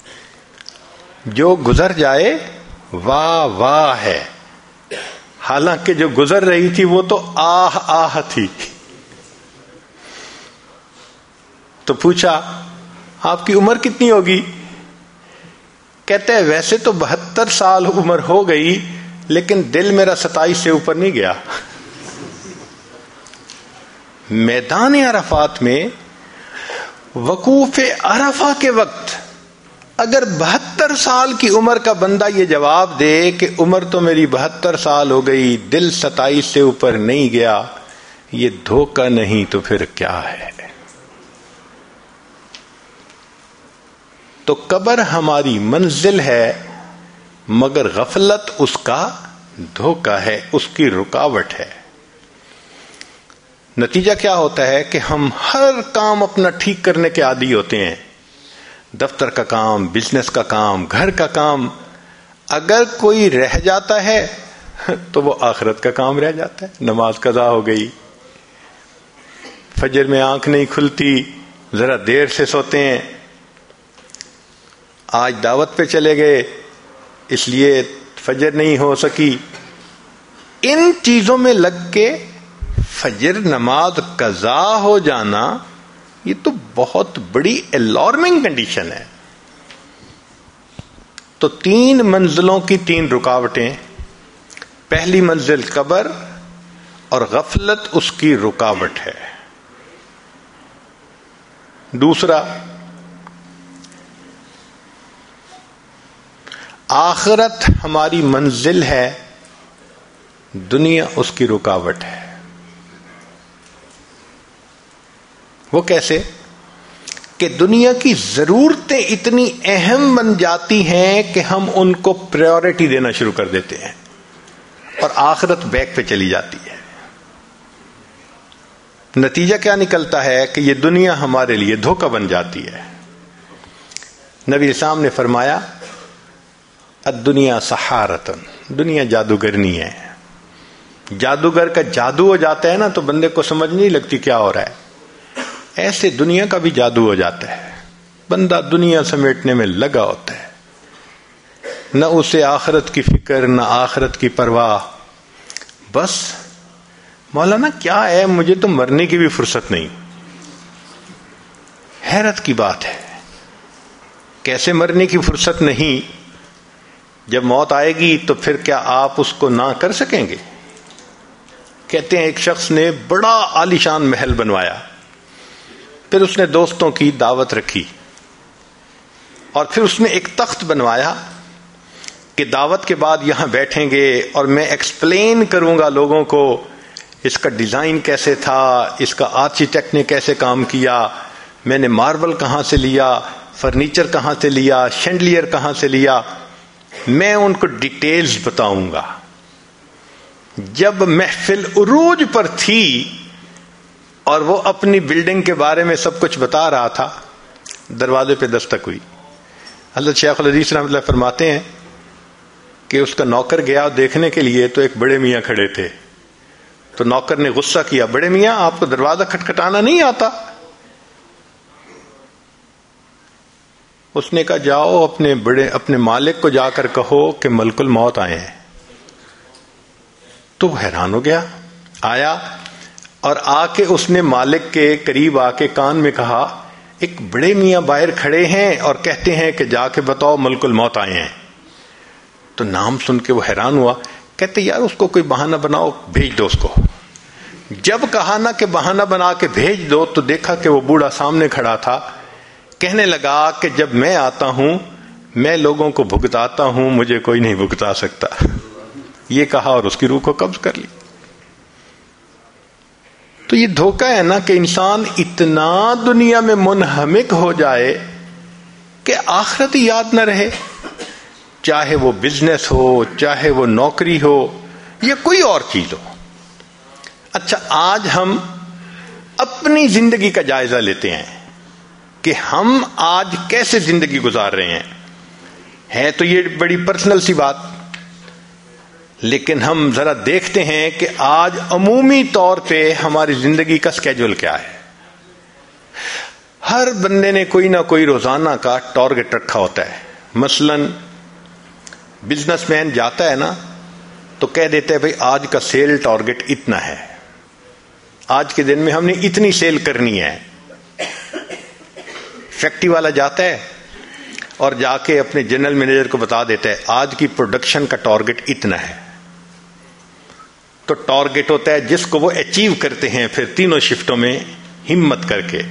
Speaker 1: جو گزر جائے واہ واہ ہے۔ حالانکہ جو گزر رہی تھی وہ تو آہ آہ تھی۔ تو پوچھا آپ کی عمر کتنی ہوگی؟ کہتے ہیں ویسے تو 72 سال عمر ہو گئی، لیکن دل میرا 27 سے اوپر نہیں گیا۔ میدان عرفات میں وقوف عرفہ کے وقت اگر 72 سال کی عمر کا بندہ یہ جواب دے کہ عمر تو میری 72 سال ہو گئی، دل 27 سے اوپر نہیں گیا، یہ دھوکہ نہیں تو پھر کیا ہے؟ تو قبر ہماری منزل ہے، مگر غفلت اس کا دھوکہ ہے، اس کی رکاوٹ ہے۔ نتیجہ کیا ہوتا ہے کہ ہم ہر کام اپنا ٹھیک کرنے کے عادی ہوتے ہیں، دفتر کا کام، بزنس کا کام، گھر کا کام۔ اگر کوئی رہ جاتا ہے تو وہ آخرت کا کام رہ جاتا ہے۔ نماز قضا ہو گئی، فجر میں آنکھ نہیں کھلتی، ذرا دیر سے سوتے ہیں، آج دعوت پہ چلے گئے اس لیے فجر نہیں ہو سکی۔ ان چیزوں میں لگ کے فجر نماز قضا ہو جانا یہ تو بہت بڑی الارمنگ کنڈیشن ہے۔ تو 3 منزلوں کی 3 رکاوٹیں، پہلی منزل قبر اور غفلت اس کی رکاوٹ ہے۔ دوسرا آخرت ہماری منزل ہے، دنیا اس کی رکاوٹ ہے۔ وہ کیسے کہ دنیا کی ضرورتیں اتنی اہم بن جاتی ہیں کہ ہم ان کو پریورٹی دینا شروع کر دیتے ہیں اور آخرت بیک پہ چلی جاتی ہے. نتیجہ کیا نکلتا ہے کہ یہ دنیا ہمارے لیے دھوکہ بن جاتی ہے. نبی اسلام نے فرمایا الدنیا سحارتن، دنیا جادوگرنی ہے. جادوگر کا جادو ہو جاتا ہے نا تو بندے کو سمجھ نہیں لگتی کیا ہو رہا ہے. ایسے دنیا کا بھی جادو ہو جاتا ہے. بندہ دنیا سمیٹنے میں لگا ہوتا ہے، نہ اسے آخرت کی فکر نہ آخرت کی پرواہ. بس مولانا کیا ہے، مجھے تو مرنے کی بھی فرصت نہیں. حیرت کی بات ہے. کیسے مرنے کی فرصت نہیں؟ جب موت آئے گی تو پھر کیا آپ اس کو نہ کر سکیں گے؟ کہتے ہیں ایک شخص نے بڑا عالیشان محل بنوایا، پھر اس نے دوستوں کی دعوت رکھی اور پھر اس نے ایک تخت بنوایا کہ دعوت کے بعد یہاں بیٹھیں گے اور میں ایکسپلین کروں گا لوگوں کو اس کا ڈیزائن کیسے تھا، اس کا آرکیٹیکٹ نے کیسے کام کیا، میں نے ماربل کہاں سے لیا، فرنیچر کہاں سے لیا، شینڈلیئر کہاں سے لیا، میں ان کو ڈیٹیلز بتاؤں گا. جب محفل عروج پر تھی اور وہ اپنی بلڈنگ کے بارے میں سب کچھ بتا رہا تھا، دروازے پہ دستک ہوئی. حضرت شیخ الحدیث رحمۃ اللہ فرماتے ہیں کہ اس کا نوکر گیا دیکھنے کے لیے تو ایک بڑے میاں کھڑے تھے. تو نوکر نے غصہ کیا، بڑے میاں آپ کو دروازہ کھٹکھٹانا نہیں آتا؟ اس نے کہا جاؤ اپنے مالک کو جا کر کہو کہ ملک الموت آئے ہیں. تو وہ حیران ہو گیا، آیا اور آ کے اس نے مالک کے قریب آ کے کان میں کہا ایک بڑے میاں باہر کھڑے ہیں اور کہتے ہیں کہ جا کے بتاؤ ملک الموت آئے ہیں. تو نام سن کے وہ حیران ہوا، کہتے یار اس کو کوئی بہانہ بناؤ، بھیج دو اس کو. جب کہا نا کہ بہانہ بنا کے بھیج دو تو دیکھا کہ وہ بوڑھا سامنے کھڑا تھا. کہنے لگا کہ جب میں آتا ہوں میں لوگوں کو بھگتاتا ہوں، مجھے کوئی نہیں بھگتا سکتا. یہ کہا اور اس کی روح کو قبض کر لی. تو یہ دھوکہ ہے نا کہ انسان اتنا دنیا میں منہمک ہو جائے کہ آخرت یاد نہ رہے، چاہے وہ بزنس ہو، چاہے وہ نوکری ہو یا کوئی اور چیز ہو. اچھا آج ہم اپنی زندگی کا جائزہ لیتے ہیں کہ ہم آج کیسے زندگی گزار رہے ہیں. ہے تو یہ بڑی پرسنل سی بات، لیکن ہم ذرا دیکھتے ہیں کہ آج عمومی طور پہ ہماری زندگی کا سکیجول کیا ہے. ہر بندے نے کوئی نہ کوئی روزانہ کا ٹارگٹ رکھا ہوتا ہے. مثلا بزنس مین جاتا ہے نا تو کہہ دیتا ہے بھائی آج کا سیل ٹارگٹ اتنا ہے، آج کے دن میں ہم نے اتنی سیل کرنی ہے. فیکٹری والا جاتا ہے اور جا کے اپنے جنرل مینیجر کو بتا دیتا ہے آج کی پروڈکشن کا ٹارگٹ اتنا ہے. تو ٹارگٹ ہوتا ہے جس کو وہ اچیو کرتے ہیں پھر تینوں شفٹوں میں ہمت کر کے.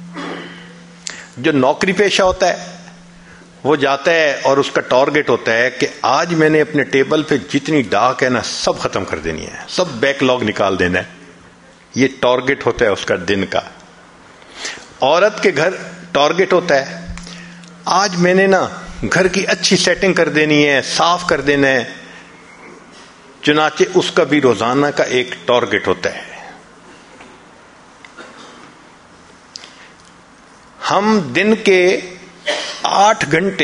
Speaker 1: جو نوکری پیشہ ہوتا ہے وہ جاتا ہے اور اس کا ٹارگٹ ہوتا ہے کہ آج میں نے اپنے ٹیبل پہ جتنی ڈاک ہے نا سب ختم کر دینی ہے، سب بیک لاگ نکال دینا ہے. یہ ٹارگٹ ہوتا ہے اس کا دن کا. عورت کے گھر ٹارگٹ ہوتا ہے آج میں نے نا گھر کی اچھی سیٹنگ کر دینی ہے، صاف کر دینا ہے. چنانچہ اس کا بھی روزانہ کا ایک ٹارگٹ ہوتا ہے. ہم دن کے 8 گھنٹے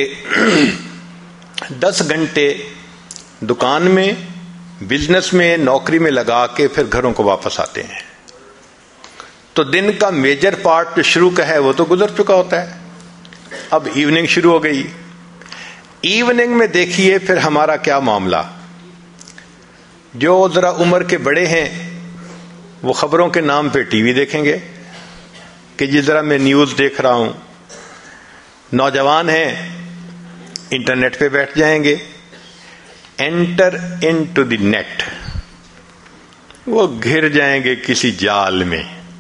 Speaker 1: 10 گھنٹے دکان میں، بزنس میں، نوکری میں لگا کے پھر گھروں کو واپس آتے ہیں. تو دن کا میجر پارٹ جو شروع کا ہے وہ تو گزر چکا ہوتا ہے. اب ایوننگ شروع ہو گئی. ایوننگ میں دیکھیے پھر ہمارا کیا معاملہ. جو ذرا عمر کے بڑے ہیں وہ خبروں کے نام پہ ٹی وی دیکھیں گے کہ جی ذرا میں نیوز دیکھ رہا ہوں. نوجوان ہیں انٹرنیٹ پہ بیٹھ جائیں گے. انٹر انٹو دی نیٹ، وہ گھر جائیں گے کسی جال میں.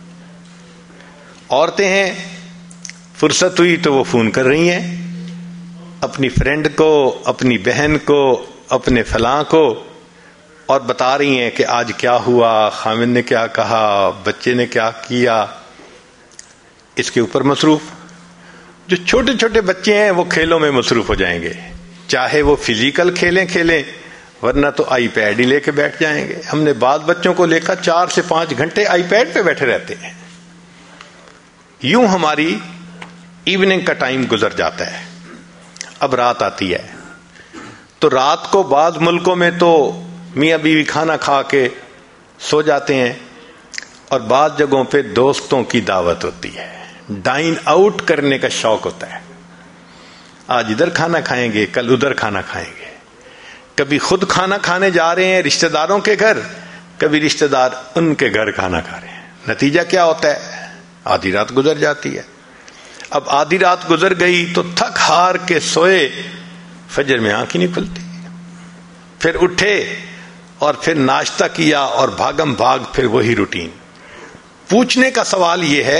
Speaker 1: عورتیں ہیں فرصت ہوئی تو وہ فون کر رہی ہیں اپنی فرینڈ کو، اپنی بہن کو، اپنے فلاں کو، اور بتا رہی ہیں کہ آج کیا ہوا، خامن نے کیا کہا، بچے نے کیا کیا. اس کے اوپر مصروف. جو چھوٹے چھوٹے بچے ہیں وہ کھیلوں میں مصروف ہو جائیں گے, چاہے وہ فزیکل کھیلیں ورنہ تو آئی پیڈ ہی لے کے بیٹھ جائیں گے. ہم نے بعض بچوں کو دیکھا 4 سے 5 گھنٹے آئی پیڈ پہ بیٹھے رہتے ہیں. یوں ہماری ایوننگ کا ٹائم گزر جاتا ہے. اب رات آتی ہے تو رات کو بعض ملکوں میں تو میاں بیوی کھانا کھا کے سو جاتے ہیں, اور بعض جگہوں پہ دوستوں کی دعوت ہوتی ہے, ڈائن آؤٹ کرنے کا شوق ہوتا ہے. آج ادھر کھانا کھائیں گے, کل ادھر کھانا کھائیں گے. کبھی خود کھانا کھانے جا رہے ہیں رشتہ داروں کے گھر, کبھی رشتہ دار ان کے گھر کھانا کھا رہے ہیں. نتیجہ کیا ہوتا ہے؟ آدھی رات گزر جاتی ہے. اب آدھی رات گزر گئی تو تھک ہار کے سوئے, فجر میں آنکھ ہی نہیں کھلتی. پھر اٹھے اور پھر ناشتہ کیا اور بھاگم بھاگ پھر وہی روٹین. پوچھنے کا سوال یہ ہے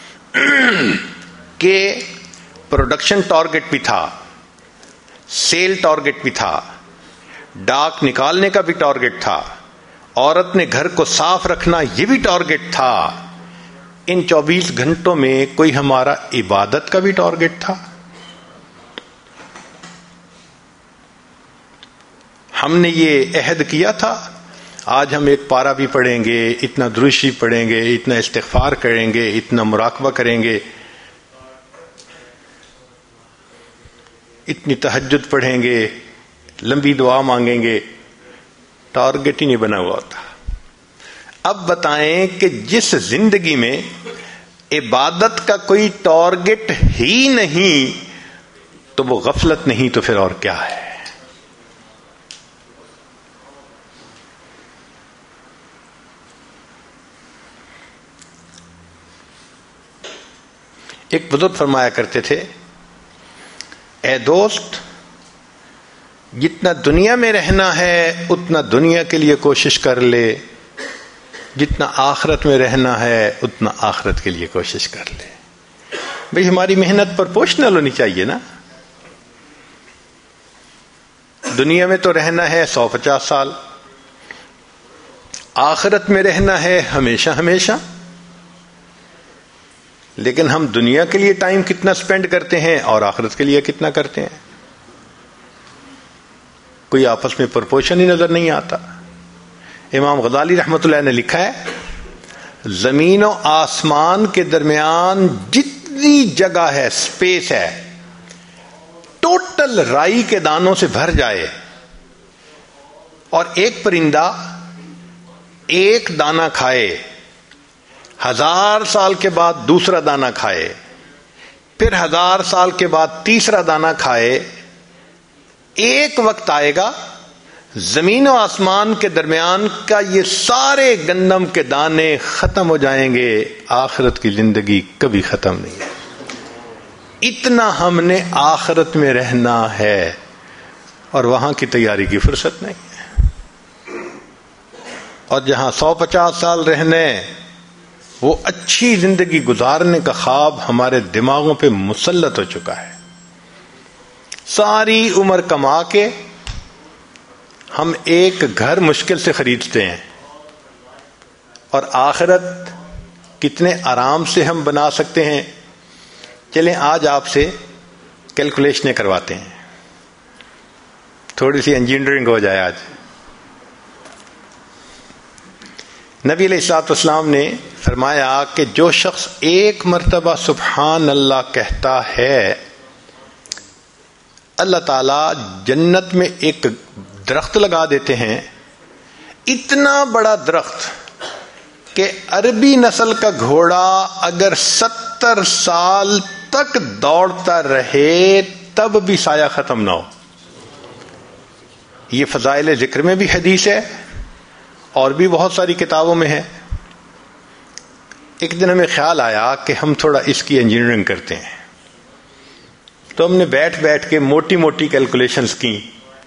Speaker 1: کہ پروڈکشن ٹارگٹ بھی تھا, سیل ٹارگٹ بھی تھا, ڈاک نکالنے کا بھی ٹارگٹ تھا, عورت نے گھر کو صاف رکھنا یہ بھی ٹارگٹ تھا. ان 24 گھنٹوں میں کوئی ہمارا عبادت کا بھی ٹارگٹ تھا؟ ہم نے یہ عہد کیا تھا آج ہم ایک پارہ بھی پڑھیں گے, اتنا درود شریف پڑھیں گے, اتنا استغفار کریں گے, اتنا مراقبہ کریں گے, اتنی تہجد پڑھیں گے, لمبی دعا مانگیں گے. ٹارگٹ ہی نہیں بنا ہوا ہوتا. اب بتائیں کہ جس زندگی میں عبادت کا کوئی ٹارگٹ ہی نہیں تو وہ غفلت نہیں تو پھر اور کیا ہے؟ ایک بزرگ فرمایا کرتے تھے, اے دوست, جتنا دنیا میں رہنا ہے اتنا دنیا کے لیے کوشش کر لے, جتنا آخرت میں رہنا ہے اتنا آخرت کے لیے کوشش کر لے. بھئی ہماری محنت پروپورشنل ہونی چاہیے نا. دنیا میں تو رہنا ہے 150 سال, آخرت میں رہنا ہے ہمیشہ ہمیشہ. لیکن ہم دنیا کے لیے ٹائم کتنا سپینڈ کرتے ہیں اور آخرت کے لیے کتنا کرتے ہیں؟ کوئی آپس میں پرپورشن ہی نظر نہیں آتا. امام غزالی رحمۃ اللہ نے لکھا ہے, زمین و آسمان کے درمیان جتنی جگہ ہے, سپیس ہے, ٹوٹل رائی کے دانوں سے بھر جائے اور ایک پرندہ ایک دانہ کھائے, 1000 سال کے بعد دوسرا دانہ کھائے, پھر 1000 سال کے بعد تیسرا دانہ کھائے, ایک وقت آئے گا زمین و آسمان کے درمیان کا یہ سارے گندم کے دانے ختم ہو جائیں گے, آخرت کی زندگی کبھی ختم نہیں ہے. اتنا ہم نے آخرت میں رہنا ہے اور وہاں کی تیاری کی فرصت نہیں ہے. اور جہاں 150 سال رہنے, وہ اچھی زندگی گزارنے کا خواب ہمارے دماغوں پہ مسلط ہو چکا ہے. ساری عمر کما کے ہم ایک گھر مشکل سے خریدتے ہیں, اور آخرت کتنے آرام سے ہم بنا سکتے ہیں. چلیں آج آپ سے کیلکولیشنیں کرواتے ہیں, تھوڑی سی انجینئرنگ ہو جائے. آج نبی علیہ الصلوۃ والسلام نے فرمایا کہ جو شخص ایک مرتبہ سبحان اللہ کہتا ہے, اللہ تعالی جنت میں ایک درخت لگا دیتے ہیں, اتنا بڑا درخت کہ عربی نسل کا گھوڑا اگر 70 سال تک دوڑتا رہے تب بھی سایہ ختم نہ ہو. یہ فضائل ذکر میں بھی حدیث ہے اور بھی بہت ساری کتابوں میں ہے. ایک دن ہمیں خیال آیا کہ ہم تھوڑا اس کی انجینئرنگ کرتے ہیں, تو ہم نے بیٹھ بیٹھ کے موٹی موٹی کیلکولیشنز کی.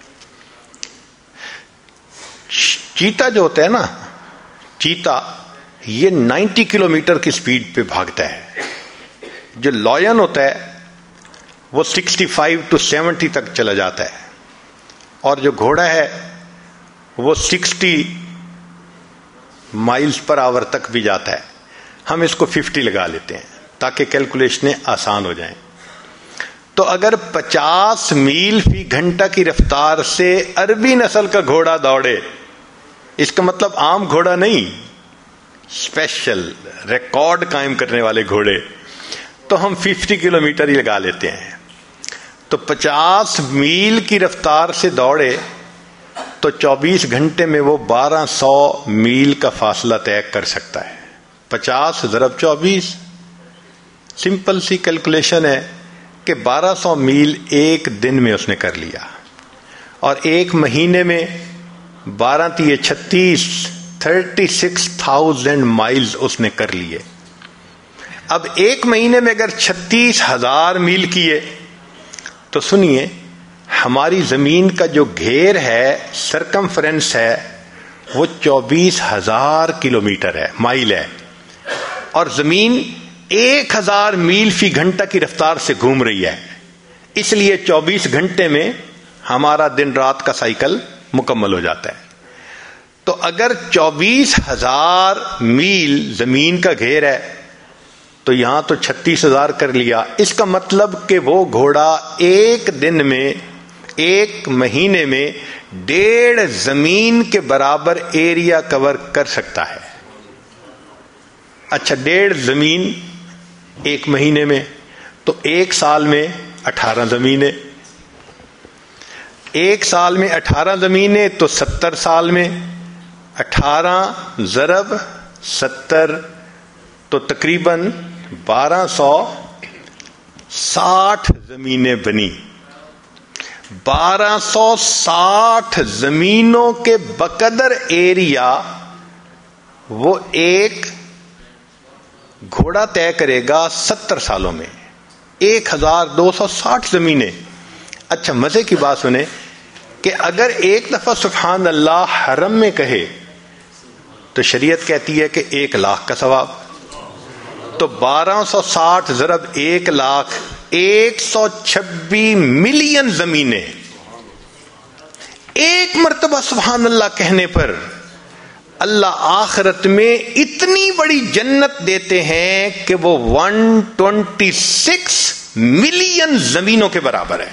Speaker 1: چیتا جو ہوتا ہے نا, چیتا یہ 90 کلومیٹر کی سپیڈ پہ بھاگتا ہے. جو لائن ہوتا ہے وہ 65 to 70 تک چلا جاتا ہے, اور جو گھوڑا ہے وہ 60 مائلز پر آور تک بھی جاتا ہے. ہم اس کو 50 لگا لیتے ہیں. تاکہ کیلکولیشنیں آسان ہو جائیں. تو اگر 50 میل فی گھنٹہ کی رفتار سے عربی نسل کا گھوڑا دوڑے، اس کا مطلب عام گھوڑا نہیں، اسپیشل ریکارڈ قائم کرنے والے گھوڑے، تو ہم 50 کلومیٹر ہی لگا لیتے ہیں. تو 50 میل کی رفتار سے دوڑے تو 24 گھنٹے میں وہ 1200 میل کا فاصلہ طے کر سکتا ہے. 50 ضرب 24، سمپل سی کیلکولیشن ہے کہ 1200 میل ایک دن میں اس نے کر لیا، اور ایک مہینے میں 12 تیے 36، 36,000 مائلز اس نے کر لیے. اب ایک مہینے میں اگر 36,000 میل کیے تو سنیے، ہماری زمین کا جو گھیر ہے، سرکمفرنس ہے، وہ 24,000 کلومیٹر ہے، مائل ہے، اور زمین 1,000 میل فی گھنٹہ کی رفتار سے گھوم رہی ہے. اس لیے 24 گھنٹے میں ہمارا دن رات کا سائیکل مکمل ہو جاتا ہے. تو اگر 24,000 میل زمین کا گھیر ہے تو یہاں تو 36,000 کر لیا. اس کا مطلب کہ وہ گھوڑا ایک دن میں، ایک مہینے میں 1.5 زمین کے برابر ایریا کور کر سکتا ہے. اچھا، 1.5 زمین ایک مہینے میں، تو ایک سال میں 18 زمینیں. ایک سال میں 18 زمینیں تو 70 سال میں 18 ضرب 70 تو تقریباً 1260 زمینیں بنی. 1260 زمینوں کے بقدر ایریا وہ ایک گھوڑا طے کرے گا 70 سالوں میں. 1260 زمینیں. اچھا، مزے کی بات سنیں کہ اگر ایک دفعہ سبحان اللہ حرم میں کہے تو شریعت کہتی ہے کہ 1,00,000 کا ثواب. تو 1260 ضرب 1,00,000، 126 ملین زمینیں. ایک مرتبہ سبحان اللہ کہنے پر اللہ آخرت میں اتنی بڑی جنت دیتے ہیں کہ وہ 126 ملین زمینوں کے برابر ہے.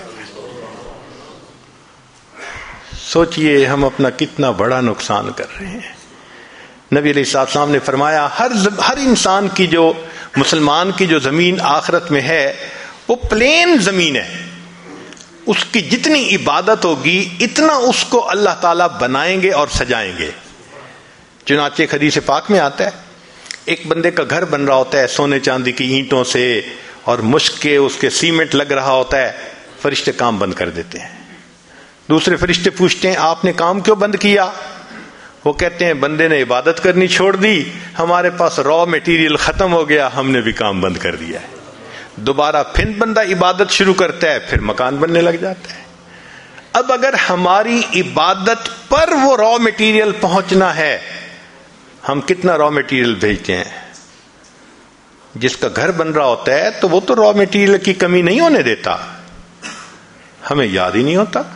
Speaker 1: سوچئے ہم اپنا کتنا بڑا نقصان کر رہے ہیں. نبی علیہ السلام نے فرمایا ہر انسان کی، جو مسلمان کی جو زمین آخرت میں ہے وہ پلین زمین ہے. اس کی جتنی عبادت ہوگی اتنا اس کو اللہ تعالیٰ بنائیں گے اور سجائیں گے. چنانچہ ایک حدیث پاک میں آتا ہے، ایک بندے کا گھر بن رہا ہوتا ہے سونے چاندی کی اینٹوں سے، اور مشک کے اس کے سیمنٹ لگ رہا ہوتا ہے. فرشتے کام بند کر دیتے ہیں. دوسرے فرشتے پوچھتے ہیں آپ نے کام کیوں بند کیا؟ وہ کہتے ہیں بندے نے عبادت کرنی چھوڑ دی، ہمارے پاس را میٹیریل ختم ہو گیا، ہم نے بھی کام بند کر دیا ہے. دوبارہ پھر بندہ عبادت شروع کرتا ہے، پھر مکان بننے لگ جاتا ہے. اب اگر ہماری عبادت پر وہ را میٹیریل پہنچنا ہے، ہم کتنا را میٹیریل بھیجتے ہیں؟ جس کا گھر بن رہا ہوتا ہے تو وہ تو را میٹیریل کی کمی نہیں ہونے دیتا، ہمیں یاد ہی نہیں ہوتا.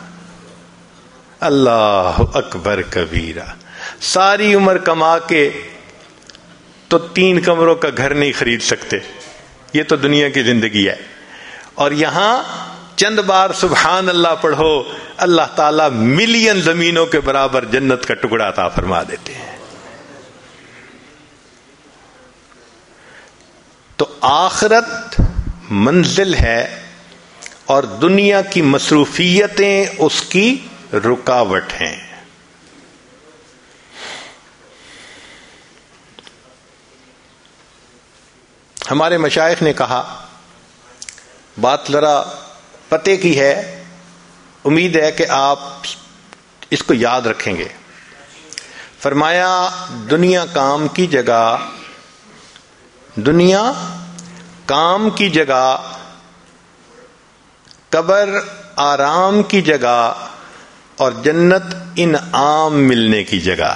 Speaker 1: اللہ اکبر کبیرہ. ساری عمر کما کے تو 3 کمروں کا گھر نہیں خرید سکتے. یہ تو دنیا کی زندگی ہے. اور یہاں چند بار سبحان اللہ پڑھو، اللہ تعالیٰ ملین زمینوں کے برابر جنت کا ٹکڑا عطا فرما دیتے ہیں. تو آخرت منزل ہے اور دنیا کی مصروفیتیں اس کی رکاوٹ ہیں. ہمارے مشائخ نے کہا، بات ذرا پتے کی ہے، امید ہے کہ آپ اس کو یاد رکھیں گے. فرمایا دنیا کام کی جگہ، دنیا کام کی جگہ، قبر آرام کی جگہ، اور جنت انعام ملنے کی جگہ.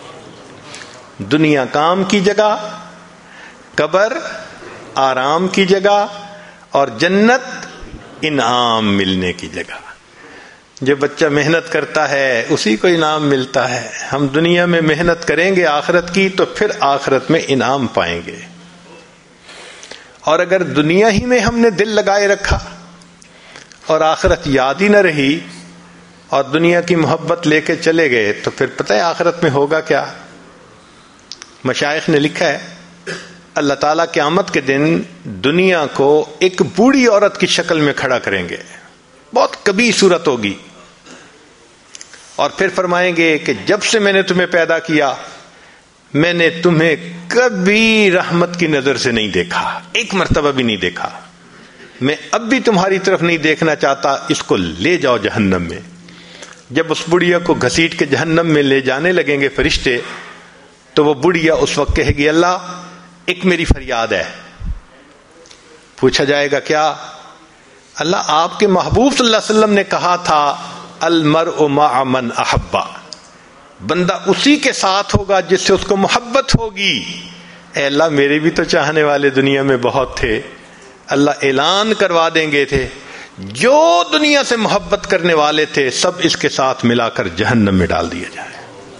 Speaker 1: دنیا کام کی جگہ، قبر آرام کی جگہ، اور جنت انعام ملنے کی جگہ. جو بچہ محنت کرتا ہے اسی کو انعام ملتا ہے. ہم دنیا میں محنت کریں گے آخرت کی تو پھر آخرت میں انعام پائیں گے. اور اگر دنیا ہی میں ہم نے دل لگائے رکھا اور آخرت یاد ہی نہ رہی اور دنیا کی محبت لے کے چلے گئے تو پھر پتہ ہے آخرت میں ہوگا کیا؟ مشائخ نے لکھا ہے اللہ تعالیٰ قیامت کے دن دنیا کو ایک بوڑھی عورت کی شکل میں کھڑا کریں گے، بہت کبھی صورت ہوگی، اور پھر فرمائیں گے کہ جب سے میں نے تمہیں پیدا کیا میں نے تمہیں کبھی رحمت کی نظر سے نہیں دیکھا، ایک مرتبہ بھی نہیں دیکھا، میں اب بھی تمہاری طرف نہیں دیکھنا چاہتا، اس کو لے جاؤ جہنم میں۔ جب اس بڑھیا کو گھسیٹ کے جہنم میں لے جانے لگیں گے فرشتے تو وہ بڑھیا اس وقت کہے گی اللہ ایک میری فریاد ہے۔ پوچھا جائے گا کیا؟ اللہ آپ کے محبوب صلی اللہ علیہ وسلم نے کہا تھا المرء مع من احبا، بندہ اسی کے ساتھ ہوگا جس سے اس کو محبت ہوگی۔ اے اللہ میرے بھی تو چاہنے والے دنیا میں بہت تھے، اللہ اعلان کروا دیں گے تھے جو دنیا سے محبت کرنے والے تھے سب اس کے ساتھ ملا کر جہنم میں ڈال دیا جائے۔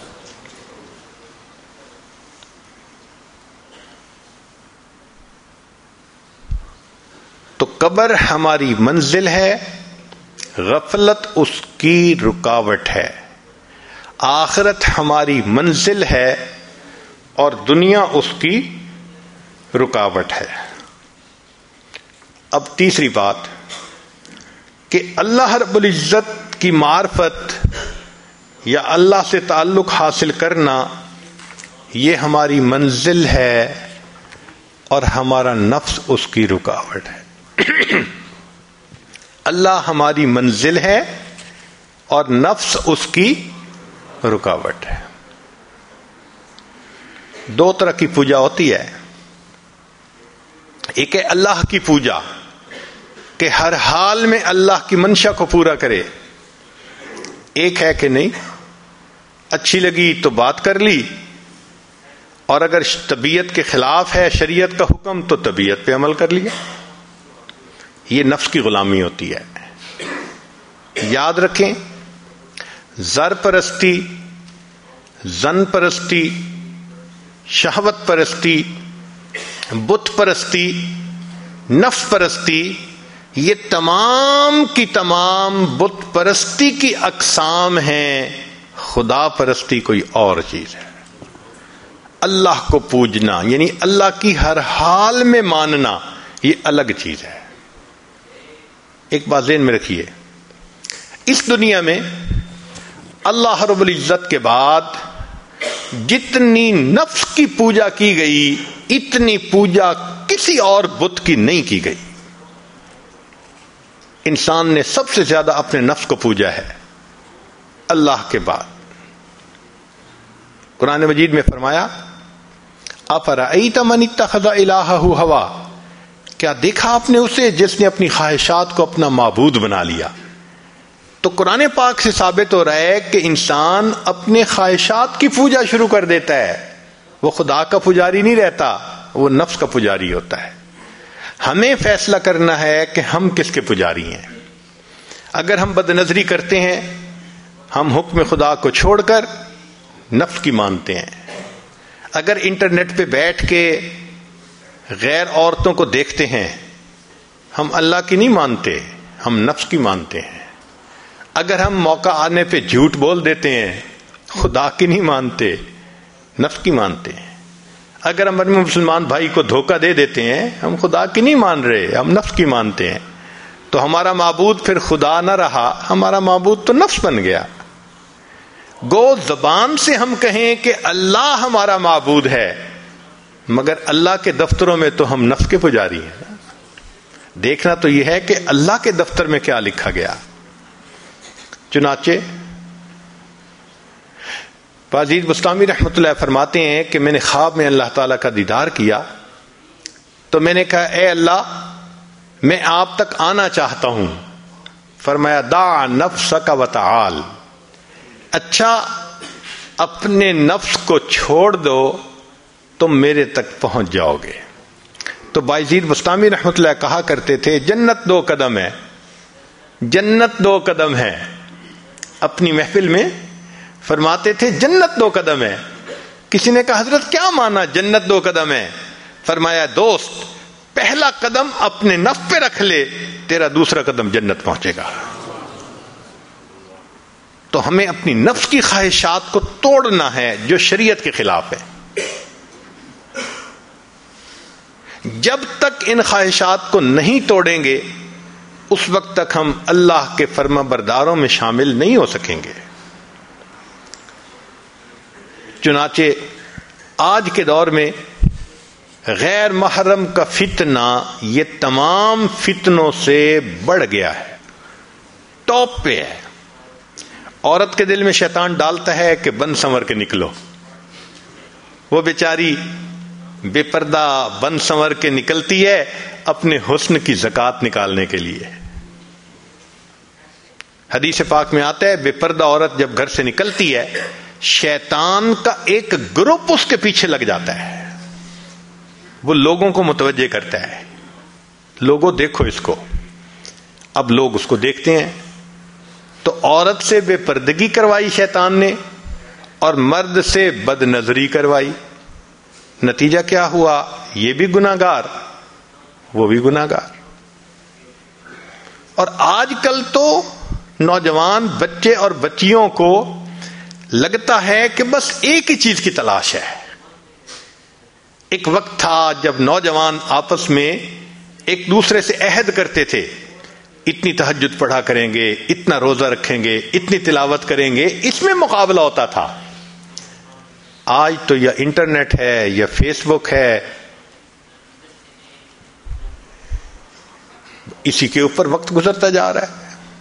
Speaker 1: تو قبر ہماری منزل ہے، غفلت اس کی رکاوٹ ہے، آخرت ہماری منزل ہے اور دنیا اس کی رکاوٹ ہے۔ اب تیسری بات کہ اللہ رب العزت کی معرفت یا اللہ سے تعلق حاصل کرنا یہ ہماری منزل ہے اور ہمارا نفس اس کی رکاوٹ ہے۔ اللہ ہماری منزل ہے اور نفس اس کی رکاوٹ ہے۔ دو طرح کی پوجا ہوتی ہے، ایک ہے اللہ کی پوجا کہ ہر حال میں اللہ کی منشا کو پورا کرے، ایک ہے کہ نہیں اچھی لگی تو بات کر لی اور اگر طبیعت کے خلاف ہے شریعت کا حکم تو طبیعت پہ عمل کر لیا۔ یہ نفس کی غلامی ہوتی ہے۔ یاد رکھیں زر پرستی، زن پرستی، شہوت پرستی، بت پرستی، نفس پرستی، یہ تمام کی تمام بت پرستی کی اقسام ہیں، خدا پرستی کوئی اور چیز ہے۔ اللہ کو پوجنا یعنی اللہ کی ہر حال میں ماننا یہ الگ چیز ہے۔ ایک بات ذہن میں رکھیے، اس دنیا میں اللہ رب العزت کے بعد جتنی نفس کی پوجا کی گئی اتنی پوجا کسی اور بت کی نہیں کی گئی۔ انسان نے سب سے زیادہ اپنے نفس کو پوجا ہے اللہ کے بعد۔ قرآن مجید میں فرمایا افرأیت من اتخذ الہہ ہوا، کیا دیکھا آپ نے اسے جس نے اپنی خواہشات کو اپنا معبود بنا لیا؟ تو قرآن پاک سے ثابت ہو رہا ہے کہ انسان اپنے خواہشات کی پوجا شروع کر دیتا ہے، وہ خدا کا پجاری نہیں رہتا، وہ نفس کا پجاری ہوتا ہے۔ ہمیں فیصلہ کرنا ہے کہ ہم کس کے پجاری ہیں۔ اگر ہم بد نظری کرتے ہیں ہم حکم خدا کو چھوڑ کر نفس کی مانتے ہیں۔ اگر انٹرنیٹ پہ بیٹھ کے غیر عورتوں کو دیکھتے ہیں ہم اللہ کی نہیں مانتے، ہم نفس کی مانتے ہیں۔ اگر ہم موقع آنے پہ جھوٹ بول دیتے ہیں خدا کی نہیں مانتے، نفس کی مانتے ہیں۔ اگر ہم اپنے مسلمان بھائی کو دھوکہ دے دیتے ہیں ہم خدا کی نہیں مان رہے، ہم نفس کی مانتے ہیں۔ تو ہمارا معبود پھر خدا نہ رہا، ہمارا معبود تو نفس بن گیا۔ گو زبان سے ہم کہیں کہ اللہ ہمارا معبود ہے مگر اللہ کے دفتروں میں تو ہم نفس کے پجاری ہیں۔ دیکھنا تو یہ ہے کہ اللہ کے دفتر میں کیا لکھا گیا۔ چنانچہ باجید بستامی رحمۃ اللہ فرماتے ہیں کہ میں نے خواب میں اللہ تعالیٰ کا دیدار کیا تو میں نے کہا اے اللہ میں آپ تک آنا چاہتا ہوں۔ فرمایا دع نفسک وتعال، اچھا اپنے نفس کو چھوڑ دو تم میرے تک پہنچ جاؤ گے۔ تو باجید بستامی رحمۃ اللہ کہا کرتے تھے جنت 2 قدم ہے، جنت 2 قدم ہے۔ اپنی محفل میں فرماتے تھے جنت 2 قدم ہے۔ کسی نے کہا حضرت کیا مانا جنت 2 قدم ہے؟ فرمایا دوست پہلا قدم اپنے نفس پہ رکھ لے، تیرا دوسرا قدم جنت پہنچے گا۔ تو ہمیں اپنی نفس کی خواہشات کو توڑنا ہے جو شریعت کے خلاف ہے۔ جب تک ان خواہشات کو نہیں توڑیں گے اس وقت تک ہم اللہ کے فرما برداروں میں شامل نہیں ہو سکیں گے۔ چنانچہ آج کے دور میں غیر محرم کا فتنہ یہ تمام فتنوں سے بڑھ گیا ہے، ٹاپ پہ ہے۔ عورت کے دل میں شیطان ڈالتا ہے کہ بن سنور کے نکلو، وہ بیچاری بے پردہ بن سنور کے نکلتی ہے اپنے حسن کی زکات نکالنے کے لیے۔ حدیث پاک میں آتا ہے بے پردہ عورت جب گھر سے نکلتی ہے شیطان کا ایک گروپ اس کے پیچھے لگ جاتا ہے، وہ لوگوں کو متوجہ کرتا ہے، لوگوں دیکھو اس کو۔ اب لوگ اس کو دیکھتے ہیں تو عورت سے بے پردگی کروائی شیطان نے اور مرد سے بد نظری کروائی، نتیجہ کیا ہوا؟ یہ بھی گناہگار وہ بھی گناہگار۔ اور آج کل تو نوجوان بچے اور بچیوں کو لگتا ہے کہ بس ایک ہی چیز کی تلاش ہے۔ ایک وقت تھا جب نوجوان آپس میں ایک دوسرے سے عہد کرتے تھے، اتنی تہجد پڑھا کریں گے، اتنا روزہ رکھیں گے، اتنی تلاوت کریں گے، اس میں مقابلہ ہوتا تھا۔ آج تو یا انٹرنیٹ ہے یا فیس بک ہے، اسی کے اوپر وقت گزرتا جا رہا ہے۔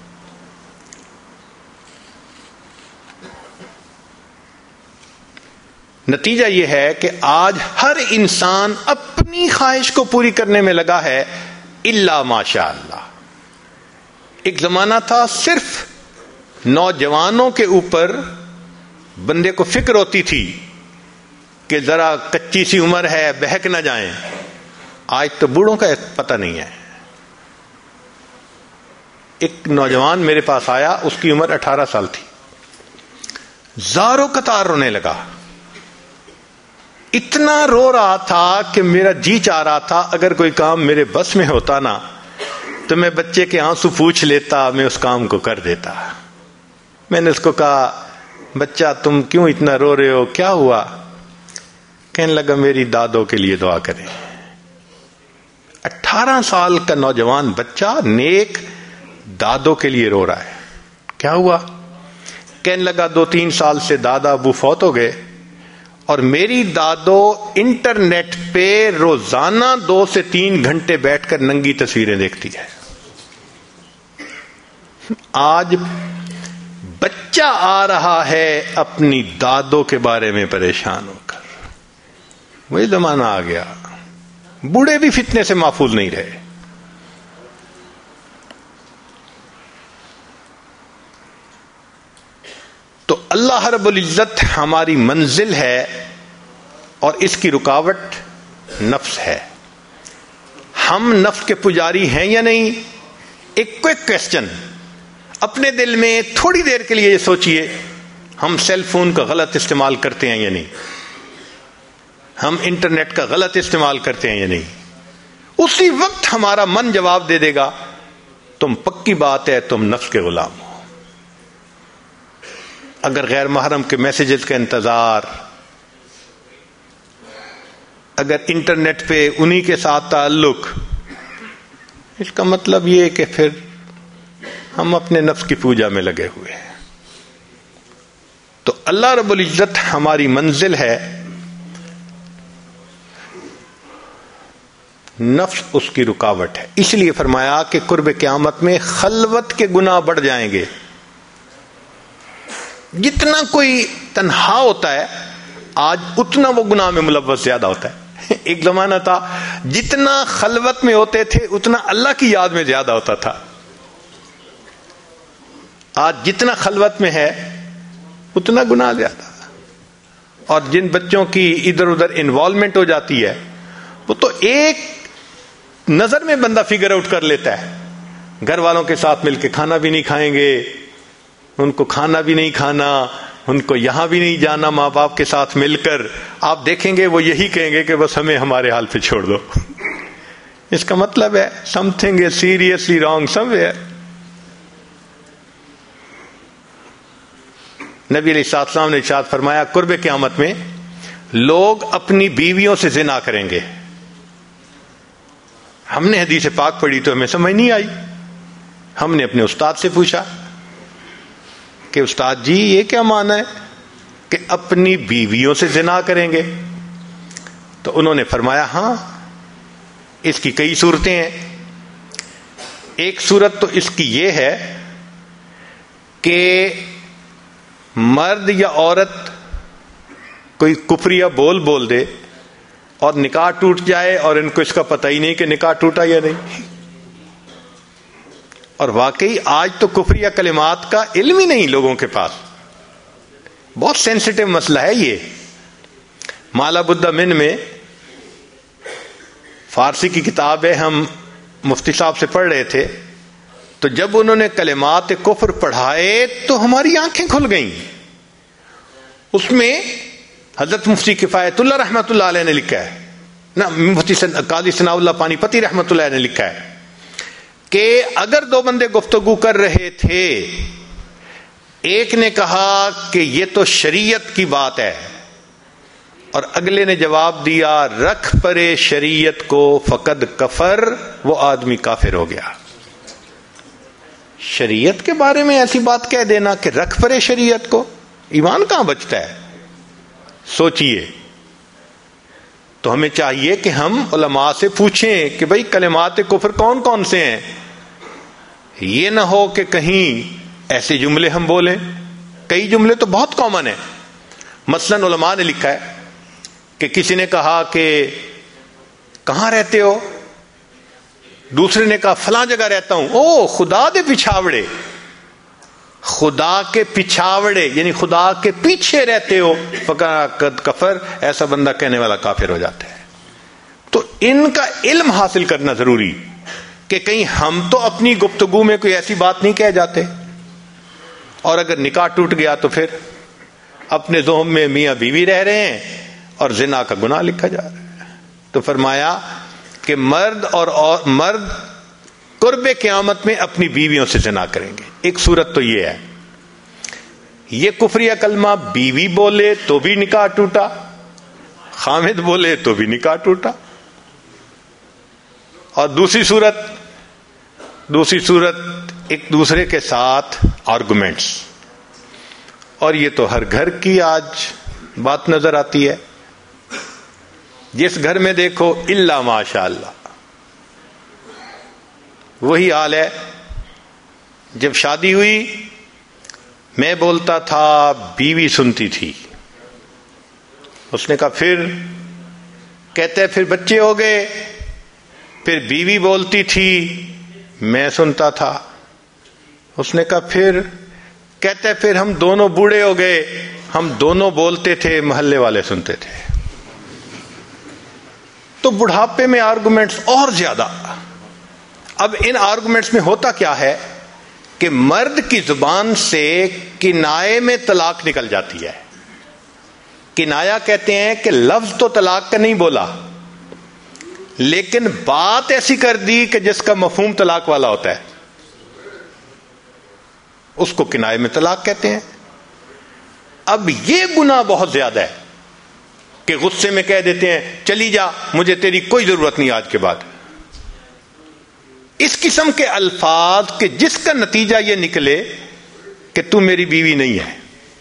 Speaker 1: نتیجہ یہ ہے کہ آج ہر انسان اپنی خواہش کو پوری کرنے میں لگا ہے الا ماشاء اللہ۔ ایک زمانہ تھا صرف نوجوانوں کے اوپر بندے کو فکر ہوتی تھی کہ ذرا کچی سی عمر ہے بہک نہ جائیں، آج تو بوڑھوں کا پتہ نہیں ہے۔ ایک نوجوان میرے پاس آیا، اس کی عمر 18 سال تھی، زاروں قطار رونے لگا، اتنا رو رہا تھا کہ میرا جی چاہ رہا تھا اگر کوئی کام میرے بس میں ہوتا نا تو میں بچے کے آنسو پوچھ لیتا، میں اس کام کو کر دیتا۔ میں نے اس کو کہا بچہ تم کیوں اتنا رو رہے ہو، کیا ہوا؟ کہنے لگا میری دادوں کے لیے دعا کریں۔ 18 سال کا نوجوان بچہ نیک دادوں کے لیے رو رہا ہے، کیا ہوا؟ کہنے لگا 2-3 سال سے دادا ابو فوت ہو گئے اور میری دادو انٹرنیٹ پہ روزانہ 2 سے 3 گھنٹے بیٹھ کر ننگی تصویریں دیکھتی ہے۔ آج بچہ آ رہا ہے اپنی دادوں کے بارے میں پریشان ہو کر، وہی زمانہ آ گیا، بوڑھے بھی فتنے سے محفوظ نہیں رہے۔ تو اللہ رب العزت ہماری منزل ہے اور اس کی رکاوٹ نفس ہے۔ ہم نفس کے پجاری ہیں یا نہیں؟ ایک کوئک کوسچن اپنے دل میں تھوڑی دیر کے لیے یہ سوچئے، ہم سیل فون کا غلط استعمال کرتے ہیں یا نہیں؟ ہم انٹرنیٹ کا غلط استعمال کرتے ہیں یا نہیں؟ اسی وقت ہمارا من جواب دے دے گا تم پکی بات ہے تم نفس کے غلام ہو۔ اگر غیر محرم کے میسیجز کا انتظار، اگر انٹرنیٹ پہ انہی کے ساتھ تعلق، اس کا مطلب یہ کہ پھر ہم اپنے نفس کی پوجا میں لگے ہوئے ہیں۔ تو اللہ رب العزت ہماری منزل ہے، نفس اس کی رکاوٹ ہے۔ اس لیے فرمایا کہ قرب قیامت میں خلوت کے گناہ بڑھ جائیں گے۔ جتنا کوئی تنہا ہوتا ہے آج اتنا وہ گناہ میں ملوث زیادہ ہوتا ہے۔ ایک زمانہ تھا جتنا خلوت میں ہوتے تھے اتنا اللہ کی یاد میں زیادہ ہوتا تھا، آج جتنا خلوت میں ہے اتنا گناہ زیادہ۔ اور جن بچوں کی ادھر ادھر انوالومنٹ ہو جاتی ہے وہ تو ایک نظر میں بندہ فگر آؤٹ کر لیتا ہے، گھر والوں کے ساتھ مل کے کھانا بھی نہیں کھائیں گے، ان کو کھانا بھی نہیں کھانا، ان کو یہاں بھی نہیں جانا ماں باپ کے ساتھ مل کر۔ آپ دیکھیں گے وہ یہی کہیں گے کہ بس ہمیں ہمارے حال پہ چھوڑ دو۔ اس کا مطلب ہے something is seriously wrong somewhere. نبی علیہ السلام نے ارشاد فرمایا قرب قیامت میں لوگ اپنی بیویوں سے زنا کریں گے. ہم نے حدیث پاک پڑھی تو ہمیں سمجھ نہیں آئی. ہم نے اپنے استاد سے پوچھا کہ استاد جی یہ کیا معنی ہے کہ اپنی بیویوں سے زنا کریں گے؟ تو انہوں نے فرمایا ہاں اس کی کئی صورتیں ہیں. ایک صورت تو اس کی یہ ہے کہ مرد یا عورت کوئی کفریہ بول دے اور نکاح ٹوٹ جائے اور ان کو اس کا پتہ ہی نہیں کہ نکاح ٹوٹا یا نہیں. اور واقعی آج تو کفریہ کلمات کا علم ہی نہیں لوگوں کے پاس. بہت سینسٹیو مسئلہ ہے یہ. مالا بدھا من میں فارسی کی کتاب ہے, ہم مفتی صاحب سے پڑھ رہے تھے, تو جب انہوں نے کلمات کفر پڑھائے تو ہماری آنکھیں کھل گئیں. اس میں حضرت مفتی کفایت اللہ رحمۃ اللہ علیہ نے لکھا ہے, نہ مفتی قاضی ثناء اللہ پانی پتی رحمۃ اللہ علیہ نے لکھا ہے کہ اگر دو بندے گفتگو کر رہے تھے, ایک نے کہا کہ یہ تو شریعت کی بات ہے اور اگلے نے جواب دیا رکھ پرے شریعت کو فقد کفر, وہ آدمی کافر ہو گیا. شریعت کے بارے میں ایسی بات کہہ دینا کہ رکھ پرے شریعت کو, ایمان کہاں بچتا ہے؟ سوچئے. تو ہمیں چاہیے کہ ہم علماء سے پوچھیں کہ بھئی کلمات کفر کون کون سے ہیں. یہ نہ ہو کہ کہیں ایسے جملے ہم بولیں. کئی جملے تو بہت کامن ہیں. مثلا علماء نے لکھا ہے کہ کسی نے کہا کہ کہاں رہتے ہو؟ دوسرے نے کہا فلاں جگہ رہتا ہوں. او خدا دے پچھاوڑے, خدا کے پچھاوڑے یعنی خدا کے پیچھے رہتے ہو, فقد کفر, ایسا بندہ کہنے والا کافر ہو جاتا ہے. تو ان کا علم حاصل کرنا ضروری کہ کہیں ہم تو اپنی گفتگو میں کوئی ایسی بات نہیں کہہ جاتے, اور اگر نکاح ٹوٹ گیا تو پھر اپنے ذہن میں میاں بیوی رہ رہے ہیں اور زنا کا گناہ لکھا جا رہا ہے. تو فرمایا کہ مرد قرب قیامت میں اپنی بیویوں سے زنا کریں گے. ایک صورت تو یہ ہے, یہ کفریہ کلمہ بیوی بولے تو بھی نکاح ٹوٹا, خامد بولے تو بھی نکاح ٹوٹا. اور دوسری صورت ایک دوسرے کے ساتھ آرگومنٹس, اور یہ تو ہر گھر کی آج بات نظر آتی ہے. جس گھر میں دیکھو الا ماشاء اللہ وہی حال ہے. جب شادی ہوئی میں بولتا تھا, بیوی سنتی تھی. اس نے کہا پھر, کہتے پھر بچے ہو گئے, پھر بیوی بولتی تھی میں سنتا تھا. اس نے کہا پھر, کہتے پھر ہم دونوں بوڑھے ہو گئے, ہم دونوں بولتے تھے محلے والے سنتے تھے. تو بڑھاپے میں آرگومنٹس اور زیادہ. اب ان آرگومنٹس میں ہوتا کیا ہے کہ مرد کی زبان سے کنائے میں طلاق نکل جاتی ہے. کنایا کہتے ہیں کہ لفظ تو طلاق کا نہیں بولا, لیکن بات ایسی کر دی کہ جس کا مفہوم طلاق والا ہوتا ہے, اس کو کنائے میں طلاق کہتے ہیں. اب یہ گناہ بہت زیادہ ہے کہ غصے میں کہہ دیتے ہیں چلی جا, مجھے تیری کوئی ضرورت نہیں آج کے بعد. اس قسم کے الفاظ کہ جس کا نتیجہ یہ نکلے کہ تو میری بیوی نہیں ہے,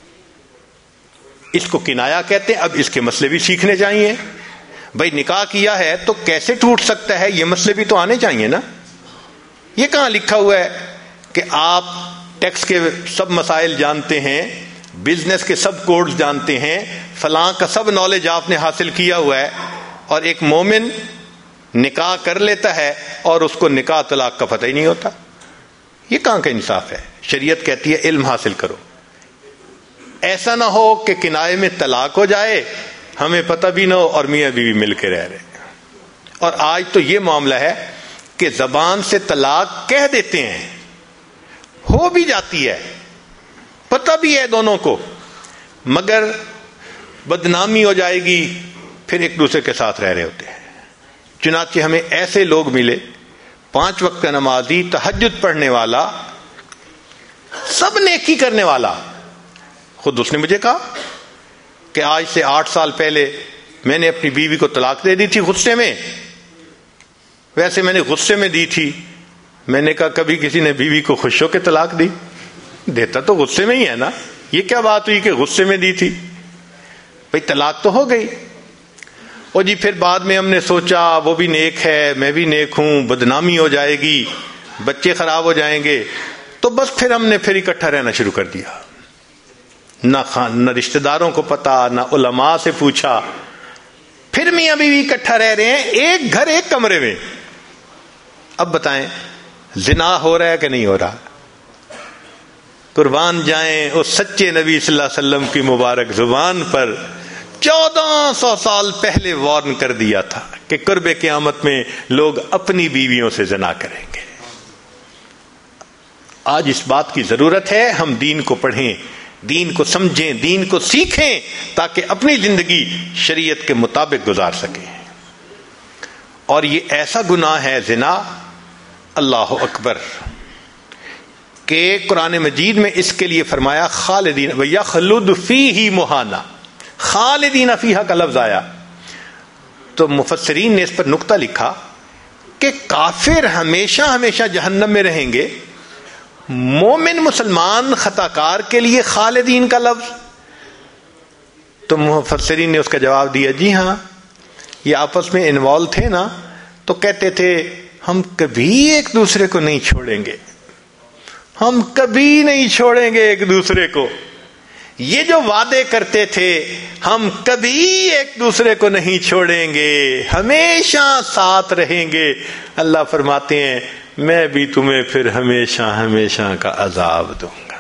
Speaker 1: اس کو کنایا کہتے ہیں. اب اس کے مسئلے بھی سیکھنے چاہیے. بھائی نکاح کیا ہے تو کیسے ٹوٹ سکتا ہے, یہ مسئلے بھی تو آنے چاہیے نا. یہ کہاں لکھا ہوا ہے کہ آپ ٹیکس کے سب مسائل جانتے ہیں, بزنس کے سب کوڈز جانتے ہیں, فلاں کا سب نالج آپ نے حاصل کیا ہوا ہے, اور ایک مومن نکاح کر لیتا ہے اور اس کو نکاح طلاق کا پتہ ہی نہیں ہوتا. یہ کہاں کا انصاف ہے؟ شریعت کہتی ہے علم حاصل کرو. ایسا نہ ہو کہ کنائے میں طلاق ہو جائے, ہمیں پتہ بھی نہ ہو اور میاں بیوی مل کے رہ رہے. اور آج تو یہ معاملہ ہے کہ زبان سے طلاق کہہ دیتے ہیں, ہو بھی جاتی ہے, پتہ بھی ہے دونوں کو, مگر بدنامی ہو جائے گی, پھر ایک دوسرے کے ساتھ رہ رہے ہوتے ہیں. چنانچہ ہمیں ایسے لوگ ملے، 5 وقت کا نمازی، تہجد پڑھنے والا، سب نیکی کرنے والا. خود اس نے مجھے کہا کہ آج سے 8 سال پہلے میں نے اپنی بیوی کو طلاق دے دی تھی غصے میں. ویسے میں نے غصے میں دی تھی. میں نے کہا کبھی کسی نے بیوی کو خوش ہو کے طلاق دی؟ دیتا تو غصے میں ہی ہے نا. یہ کیا بات ہوئی کہ غصے میں دی تھی؟ بھئی طلاق تو ہو گئی. اور جی پھر بعد میں ہم نے سوچا وہ بھی نیک ہے، میں بھی نیک ہوں، بدنامی ہو جائے گی، بچے خراب ہو جائیں گے، تو بس پھر ہم نے پھر اکٹھا رہنا شروع کر دیا. نہ رشتہ داروں کو پتا، نہ علماء سے پوچھا. پھر میاں بیوی اکٹھا رہ رہے ہیں، ایک گھر ایک کمرے میں. اب بتائیں زنا ہو رہا ہے کہ نہیں ہو رہا؟ قربان جائیں اس سچے نبی صلی اللہ علیہ وسلم کی مبارک زبان پر 1400 سال پہلے وارن کر دیا تھا کہ قرب قیامت میں لوگ اپنی بیویوں سے زنا کریں گے. آج اس بات کی ضرورت ہے ہم دین کو پڑھیں، دین کو سمجھیں، دین کو سیکھیں، تاکہ اپنی زندگی شریعت کے مطابق گزار سکیں. اور یہ ایسا گناہ ہے زنا، اللہ اکبر، کہ قرآن مجید میں اس کے لیے فرمایا خالدین وَيَخْلُدُ فِيهِ مُحَانَا. خالدین فیہا کا لفظ آیا تو مفسرین نے اس پر نقطہ لکھا کہ کافر ہمیشہ ہمیشہ جہنم میں رہیں گے، مومن مسلمان خطا کار کے لیے خالدین کا لفظ. تو مفسرین نے اس کا جواب دیا جی ہاں، یہ آپس میں انوالو تھے نا، تو کہتے تھے ہم کبھی ایک دوسرے کو نہیں چھوڑیں گے، ہم کبھی نہیں چھوڑیں گے ایک دوسرے کو. یہ جو وعدے کرتے تھے ہم کبھی ایک دوسرے کو نہیں چھوڑیں گے، ہمیشہ ساتھ رہیں گے، اللہ فرماتے ہیں میں بھی تمہیں پھر ہمیشہ ہمیشہ کا عذاب دوں گا.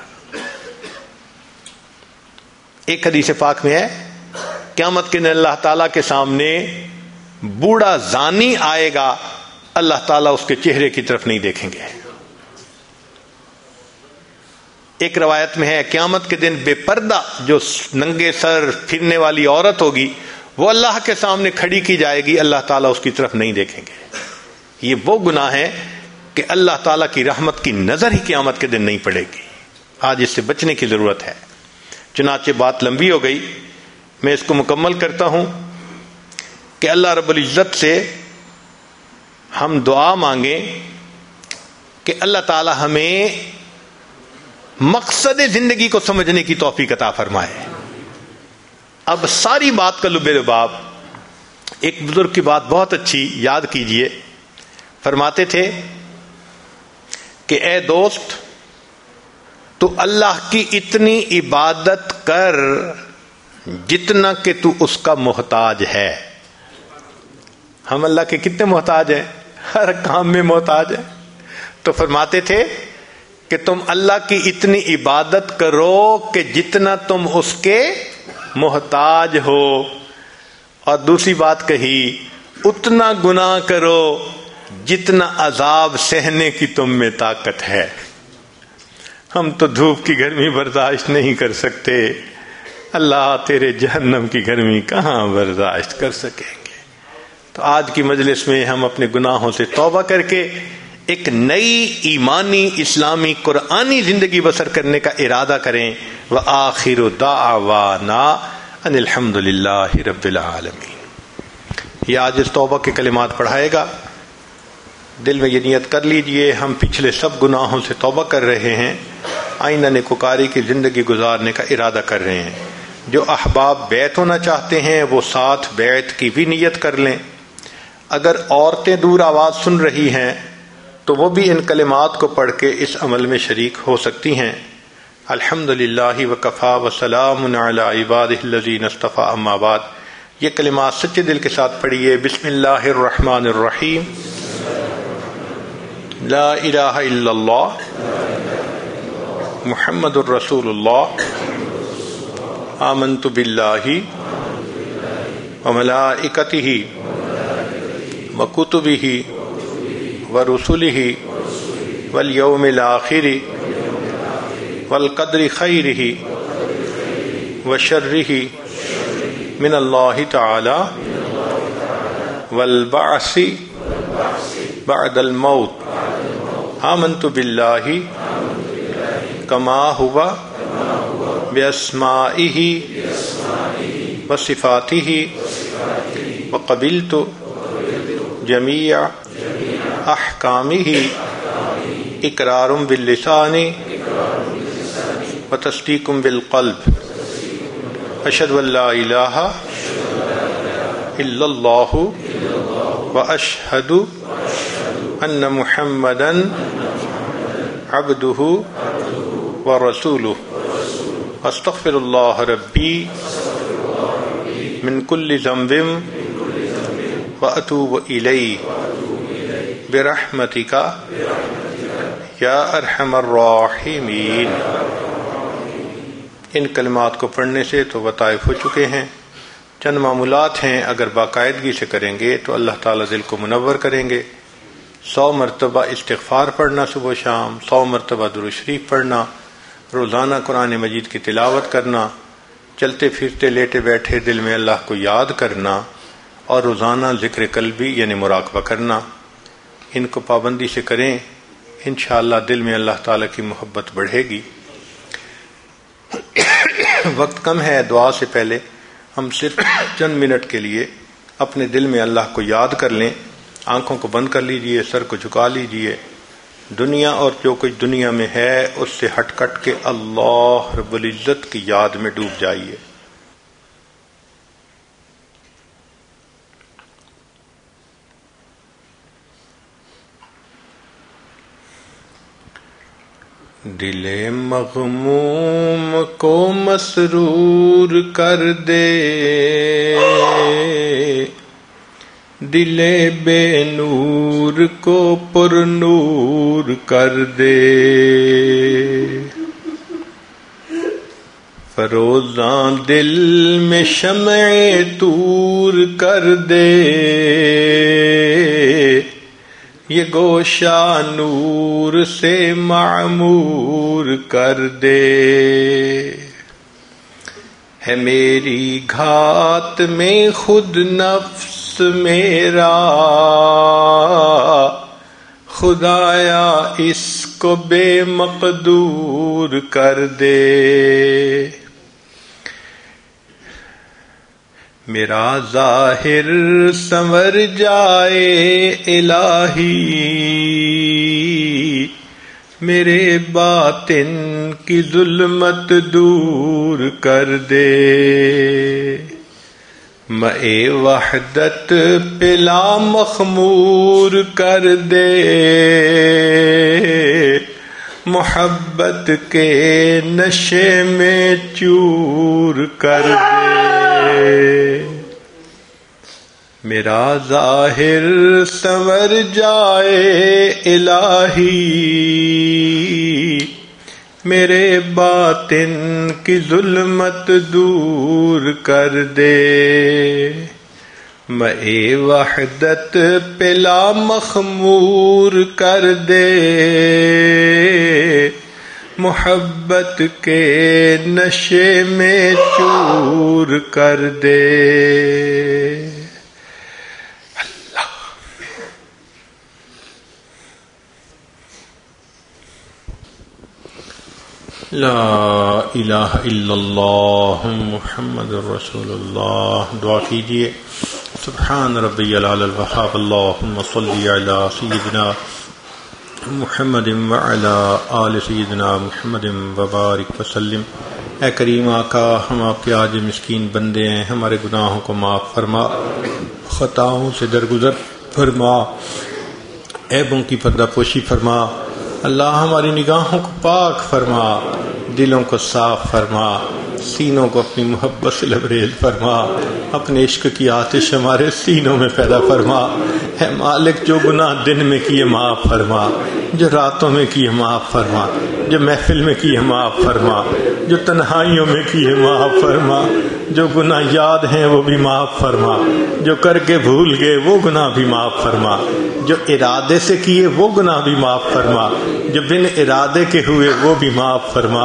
Speaker 1: ایک حدیث پاک میں ہے قیامت کے دن اللہ تعالیٰ کے سامنے بوڑھا زانی آئے گا، اللہ تعالیٰ اس کے چہرے کی طرف نہیں دیکھیں گے. ایک روایت میں ہے قیامت کے دن بے پردہ جو ننگے سر پھرنے والی عورت ہوگی وہ اللہ کے سامنے کھڑی کی جائے گی، اللہ تعالیٰ اس کی طرف نہیں دیکھیں گے. یہ وہ گناہ ہے کہ اللہ تعالیٰ کی رحمت کی نظر ہی قیامت کے دن نہیں پڑے گی. آج اس سے بچنے کی ضرورت ہے. چنانچہ بات لمبی ہو گئی، میں اس کو مکمل کرتا ہوں کہ اللہ رب العزت سے ہم دعا مانگیں کہ اللہ تعالیٰ ہمیں مقصد زندگی کو سمجھنے کی توفیق عطا فرمائے. اب ساری بات کا لب لباب، ایک بزرگ کی بات بہت اچھی یاد کیجئے. فرماتے تھے کہ اے دوست تو اللہ کی اتنی عبادت کر جتنا کہ تو اس کا محتاج ہے. ہم اللہ کے کتنے محتاج ہیں؟ ہر کام میں محتاج ہیں. تو فرماتے تھے کہ تم اللہ کی اتنی عبادت کرو کہ جتنا تم اس کے محتاج ہو. اور دوسری بات کہی اتنا گناہ کرو جتنا عذاب سہنے کی تم میں طاقت ہے. ہم تو دھوپ کی گرمی برداشت نہیں کر سکتے، اللہ تیرے جہنم کی گرمی کہاں برداشت کر سکیں گے. تو آج کی مجلس میں ہم اپنے گناہوں سے توبہ کر کے ایک نئی ایمانی اسلامی قرآنی زندگی بسر کرنے کا ارادہ کریں. وآخر دعوانا ان الحمد للہ رب العالمین. یہ آج اس توبہ کے کلمات پڑھائے گا. دل میں یہ نیت کر لیجئے ہم پچھلے سب گناہوں سے توبہ کر رہے ہیں، آئندہ نیکوکاری کی زندگی گزارنے کا ارادہ کر رہے ہیں. جو احباب بیعت ہونا چاہتے ہیں وہ ساتھ بیعت کی بھی نیت کر لیں. اگر عورتیں دور آواز سن رہی ہیں تو وہ بھی ان کلمات کو پڑھ کے اس عمل میں شریک ہو سکتی ہیں. الحمد للہ وکفا وسلام علی عبادہ الذین اصطفی. اما بعد، یہ کلمات سچے دل کے ساتھ پڑھیے. بسم اللہ الرحمن الرحیم. لا الہ الا اللہ محمد الرسول اللہ. آمنت باللہ وملائکتہ وکتبہ ورسلہ والیوم الآخر والقدر خیرہ وشرہ من اللہ تعالی والبعث بعد الموت آمنت باللہ کما ہوا بأسمائہ وصفاتہ وقبلت جمیع احکامہ اقرار باللسان وتصدیق بالقلب اشہد ان لا الہ الا اللہ واشہد ان محمدا عبدہ ورسولہ استغفر اللہ ربی من کل ذنب واتوب الیہ برحمتک یا ارحم الراحمین۔ ان کلمات کو پڑھنے سے تو وطائف ہو چکے ہیں، چند معمولات ہیں، اگر باقاعدگی سے کریں گے تو اللہ تعالیٰ دل کو منور کریں گے۔ 100 مرتبہ استغفار پڑھنا صبح و شام، 100 مرتبہ درود شریف پڑھنا، روزانہ قرآن مجید کی تلاوت کرنا، چلتے پھرتے لیٹے بیٹھے دل میں اللہ کو یاد کرنا، اور روزانہ ذکر قلبی یعنی مراقبہ کرنا۔ ان کو پابندی سے کریں، انشاءاللہ دل میں اللہ تعالیٰ کی محبت بڑھے گی۔ وقت کم ہے، دعا سے پہلے ہم صرف چند منٹ کے لیے اپنے دل میں اللہ کو یاد کر لیں۔ آنکھوں کو بند کر لیجئے، سر کو جھکا لیجئے، دنیا اور جو کچھ دنیا میں ہے اس سے ہٹ کٹ کے اللہ رب العزت کی یاد میں ڈوب جائیے۔ دل مغموم کو مسرور کر دے، دل بے نور کو پر نور کر دے، فروزاں دل میں شمع طور کر دے، یہ گوشہ نور سے معمور کر دے، ہے میری گھات میں خود نفس میرا، خدایا اس کو بے مقدور کر دے، میرا ظاہر سنور جائے الہی، میرے باطن کی ظلمت دور کر دے، مئے وحدت پلا مخمور کر دے، محبت کے نشے میں چور کر دے، میرا ظاہر سنور جائے الہی، میرے باطن کی ظلمت دور کر دے، مئے وحدت پلا مخمور کر دے، محبت کے نشے میں چور کر دے۔ لا الہ الا اللہ محمد رسول اللہ۔ دعا کیجئے، سبحان ربی العلی الوہاب، اللہم صلی علی سیدنا محمد وعلی آل سیدنا محمد وبارک وسلم۔ اے کریم آقا، ہم آپ کے عاجز مسکین بندے ہیں، ہمارے گناہوں کو معاف فرما، خطاؤں سے درگزر فرما، عیبوں کی پردہ پوشی فرما۔ اللہ ہماری نگاہوں کو پاک فرما، دلوں کو صاف فرما، سینوں کو اپنی محبت سے لبریز فرما، اپنے عشق کی آتش ہمارے سینوں میں پیدا فرما۔ اے مالک، جو گناہ دن میں کیے معاف فرما، جو راتوں میں کیے معاف فرما، جو محفل میں کیے معاف فرما، جو تنہائیوں میں کیے معاف فرما۔ جو گناہ یاد ہیں وہ بھی معاف فرما، جو کر کے بھول گئے وہ گناہ بھی معاف فرما، جو ارادے سے کیے وہ گناہ بھی معاف فرما، جو بن ارادے کے ہوئے وہ بھی معاف فرما۔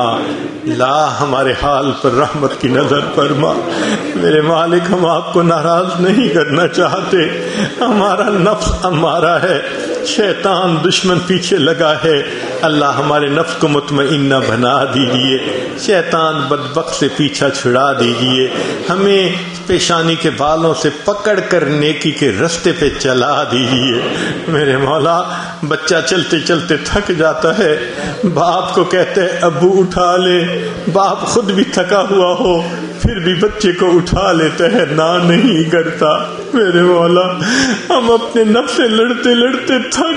Speaker 1: لا ہمارے حال پر رحمت کی نظر فرما۔ میرے مالک، ہم آپ کو ناراض نہیں کرنا چاہتے، ہمارا نفس ہمارا ہے، شیطان دشمن پیچھے لگا ہے۔ اللہ ہمارے نفس کو مطمئنہ بنا دیجئے، شیطان بدبخت سے پیچھا چھڑا دیجئے، ہمیں پیشانی کے بالوں سے پکڑ کر نیکی کے رستے پہ چلا دیجئے۔ میرے مولا، بچہ چلتے چلتے تھک جاتا ہے، باپ کو کہتے ہیں ابو اٹھا لے، باپ خود بھی تھکا ہوا ہو پھر بھی بچے کو اٹھا لیتا ہے، نہ نہیں کرتا۔ میرے مولا، ہم اپنے نفس سے لڑتے لڑتے تھک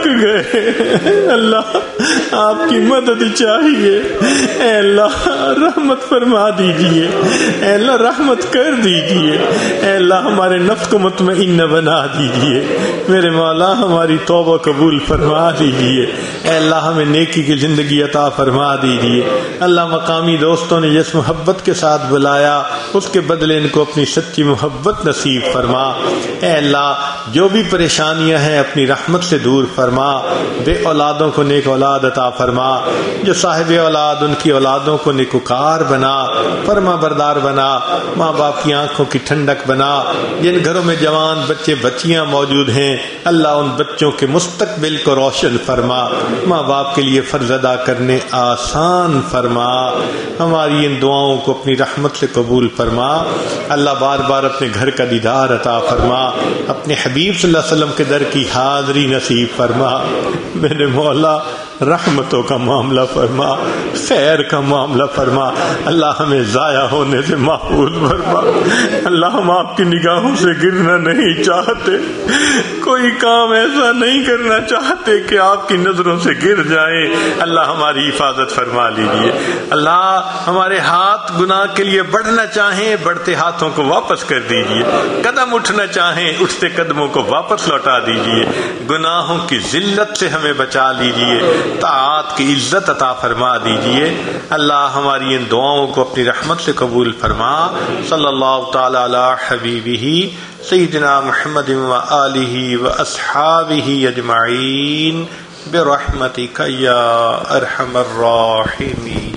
Speaker 1: گئے، اللہ آپ کی مدد چاہیے۔ اے اللہ رحمت فرما دیجئے، اے اللہ رحمت کر دیجئے، اے اللہ ہمارے نفس کو مطمئنہ بنا دیجئے۔ میرے مولا، ہماری توبہ قبول فرما دیجئے، اے اللہ ہمیں نیکی کی زندگی عطا فرما دیجئے۔ اللہ مقامی دوستوں نے جس محبت کے ساتھ بلایا اس کے بدلے ان کو اپنی سچی محبت نصیب فرما۔ اے اللہ جو بھی پریشانیاں ہیں اپنی رحمت سے دور فرما، بے اولادوں کو نیک اولاد عطا فرما، جو صاحب اولاد ان کی اولادوں کو نیکوکار بنا، فرما بردار بنا، ماں باپ کی آنکھوں کی ٹھنڈک بنا۔ جن گھروں میں جوان بچے بچیاں موجود ہیں اللہ ان بچوں کے مستقبل کو روشن فرما، ماں باپ کے لیے فرض ادا کرنے آسان فرما۔ ہماری ان دعاؤں کو اپنی رحمت سے قبول فرما۔ اللہ بار بار اپنے گھر کا دیدار عطا فرما، اپنے حبیب صلی اللہ علیہ وسلم کے در کی حاضری نصیب فرما۔ میرے مولا، رحمتوں کا معاملہ فرما، خیر کا معاملہ فرما۔ اللہ ہمیں ضائع ہونے سے محفوظ فرما۔ اللہ ہم آپ کی نگاہوں سے گرنا نہیں چاہتے، کوئی کام ایسا نہیں کرنا چاہتے کہ آپ کی نظروں سے گر جائیں۔ اللہ ہماری حفاظت فرما لیجیے۔ اللہ ہمارے ہاتھ گناہ کے لیے بڑھنا چاہیں، بڑھتے ہاتھوں کو واپس کر دیجیے، قدم اٹھنا چاہیں، اٹھتے قدموں کو واپس لوٹا دیجیے، گناہوں کی ذلت سے ہمیں بچا لیجیے، طاعات کی عزت عطا فرما دیجیے۔ اللہ ہماری ان دعاؤں کو اپنی رحمت سے قبول فرما۔ صلی اللہ تعالی علی حبیبہ سیدنا محمد و آلہ و اصحابہ اجمعین برحمتک یا ارحم الراحمین۔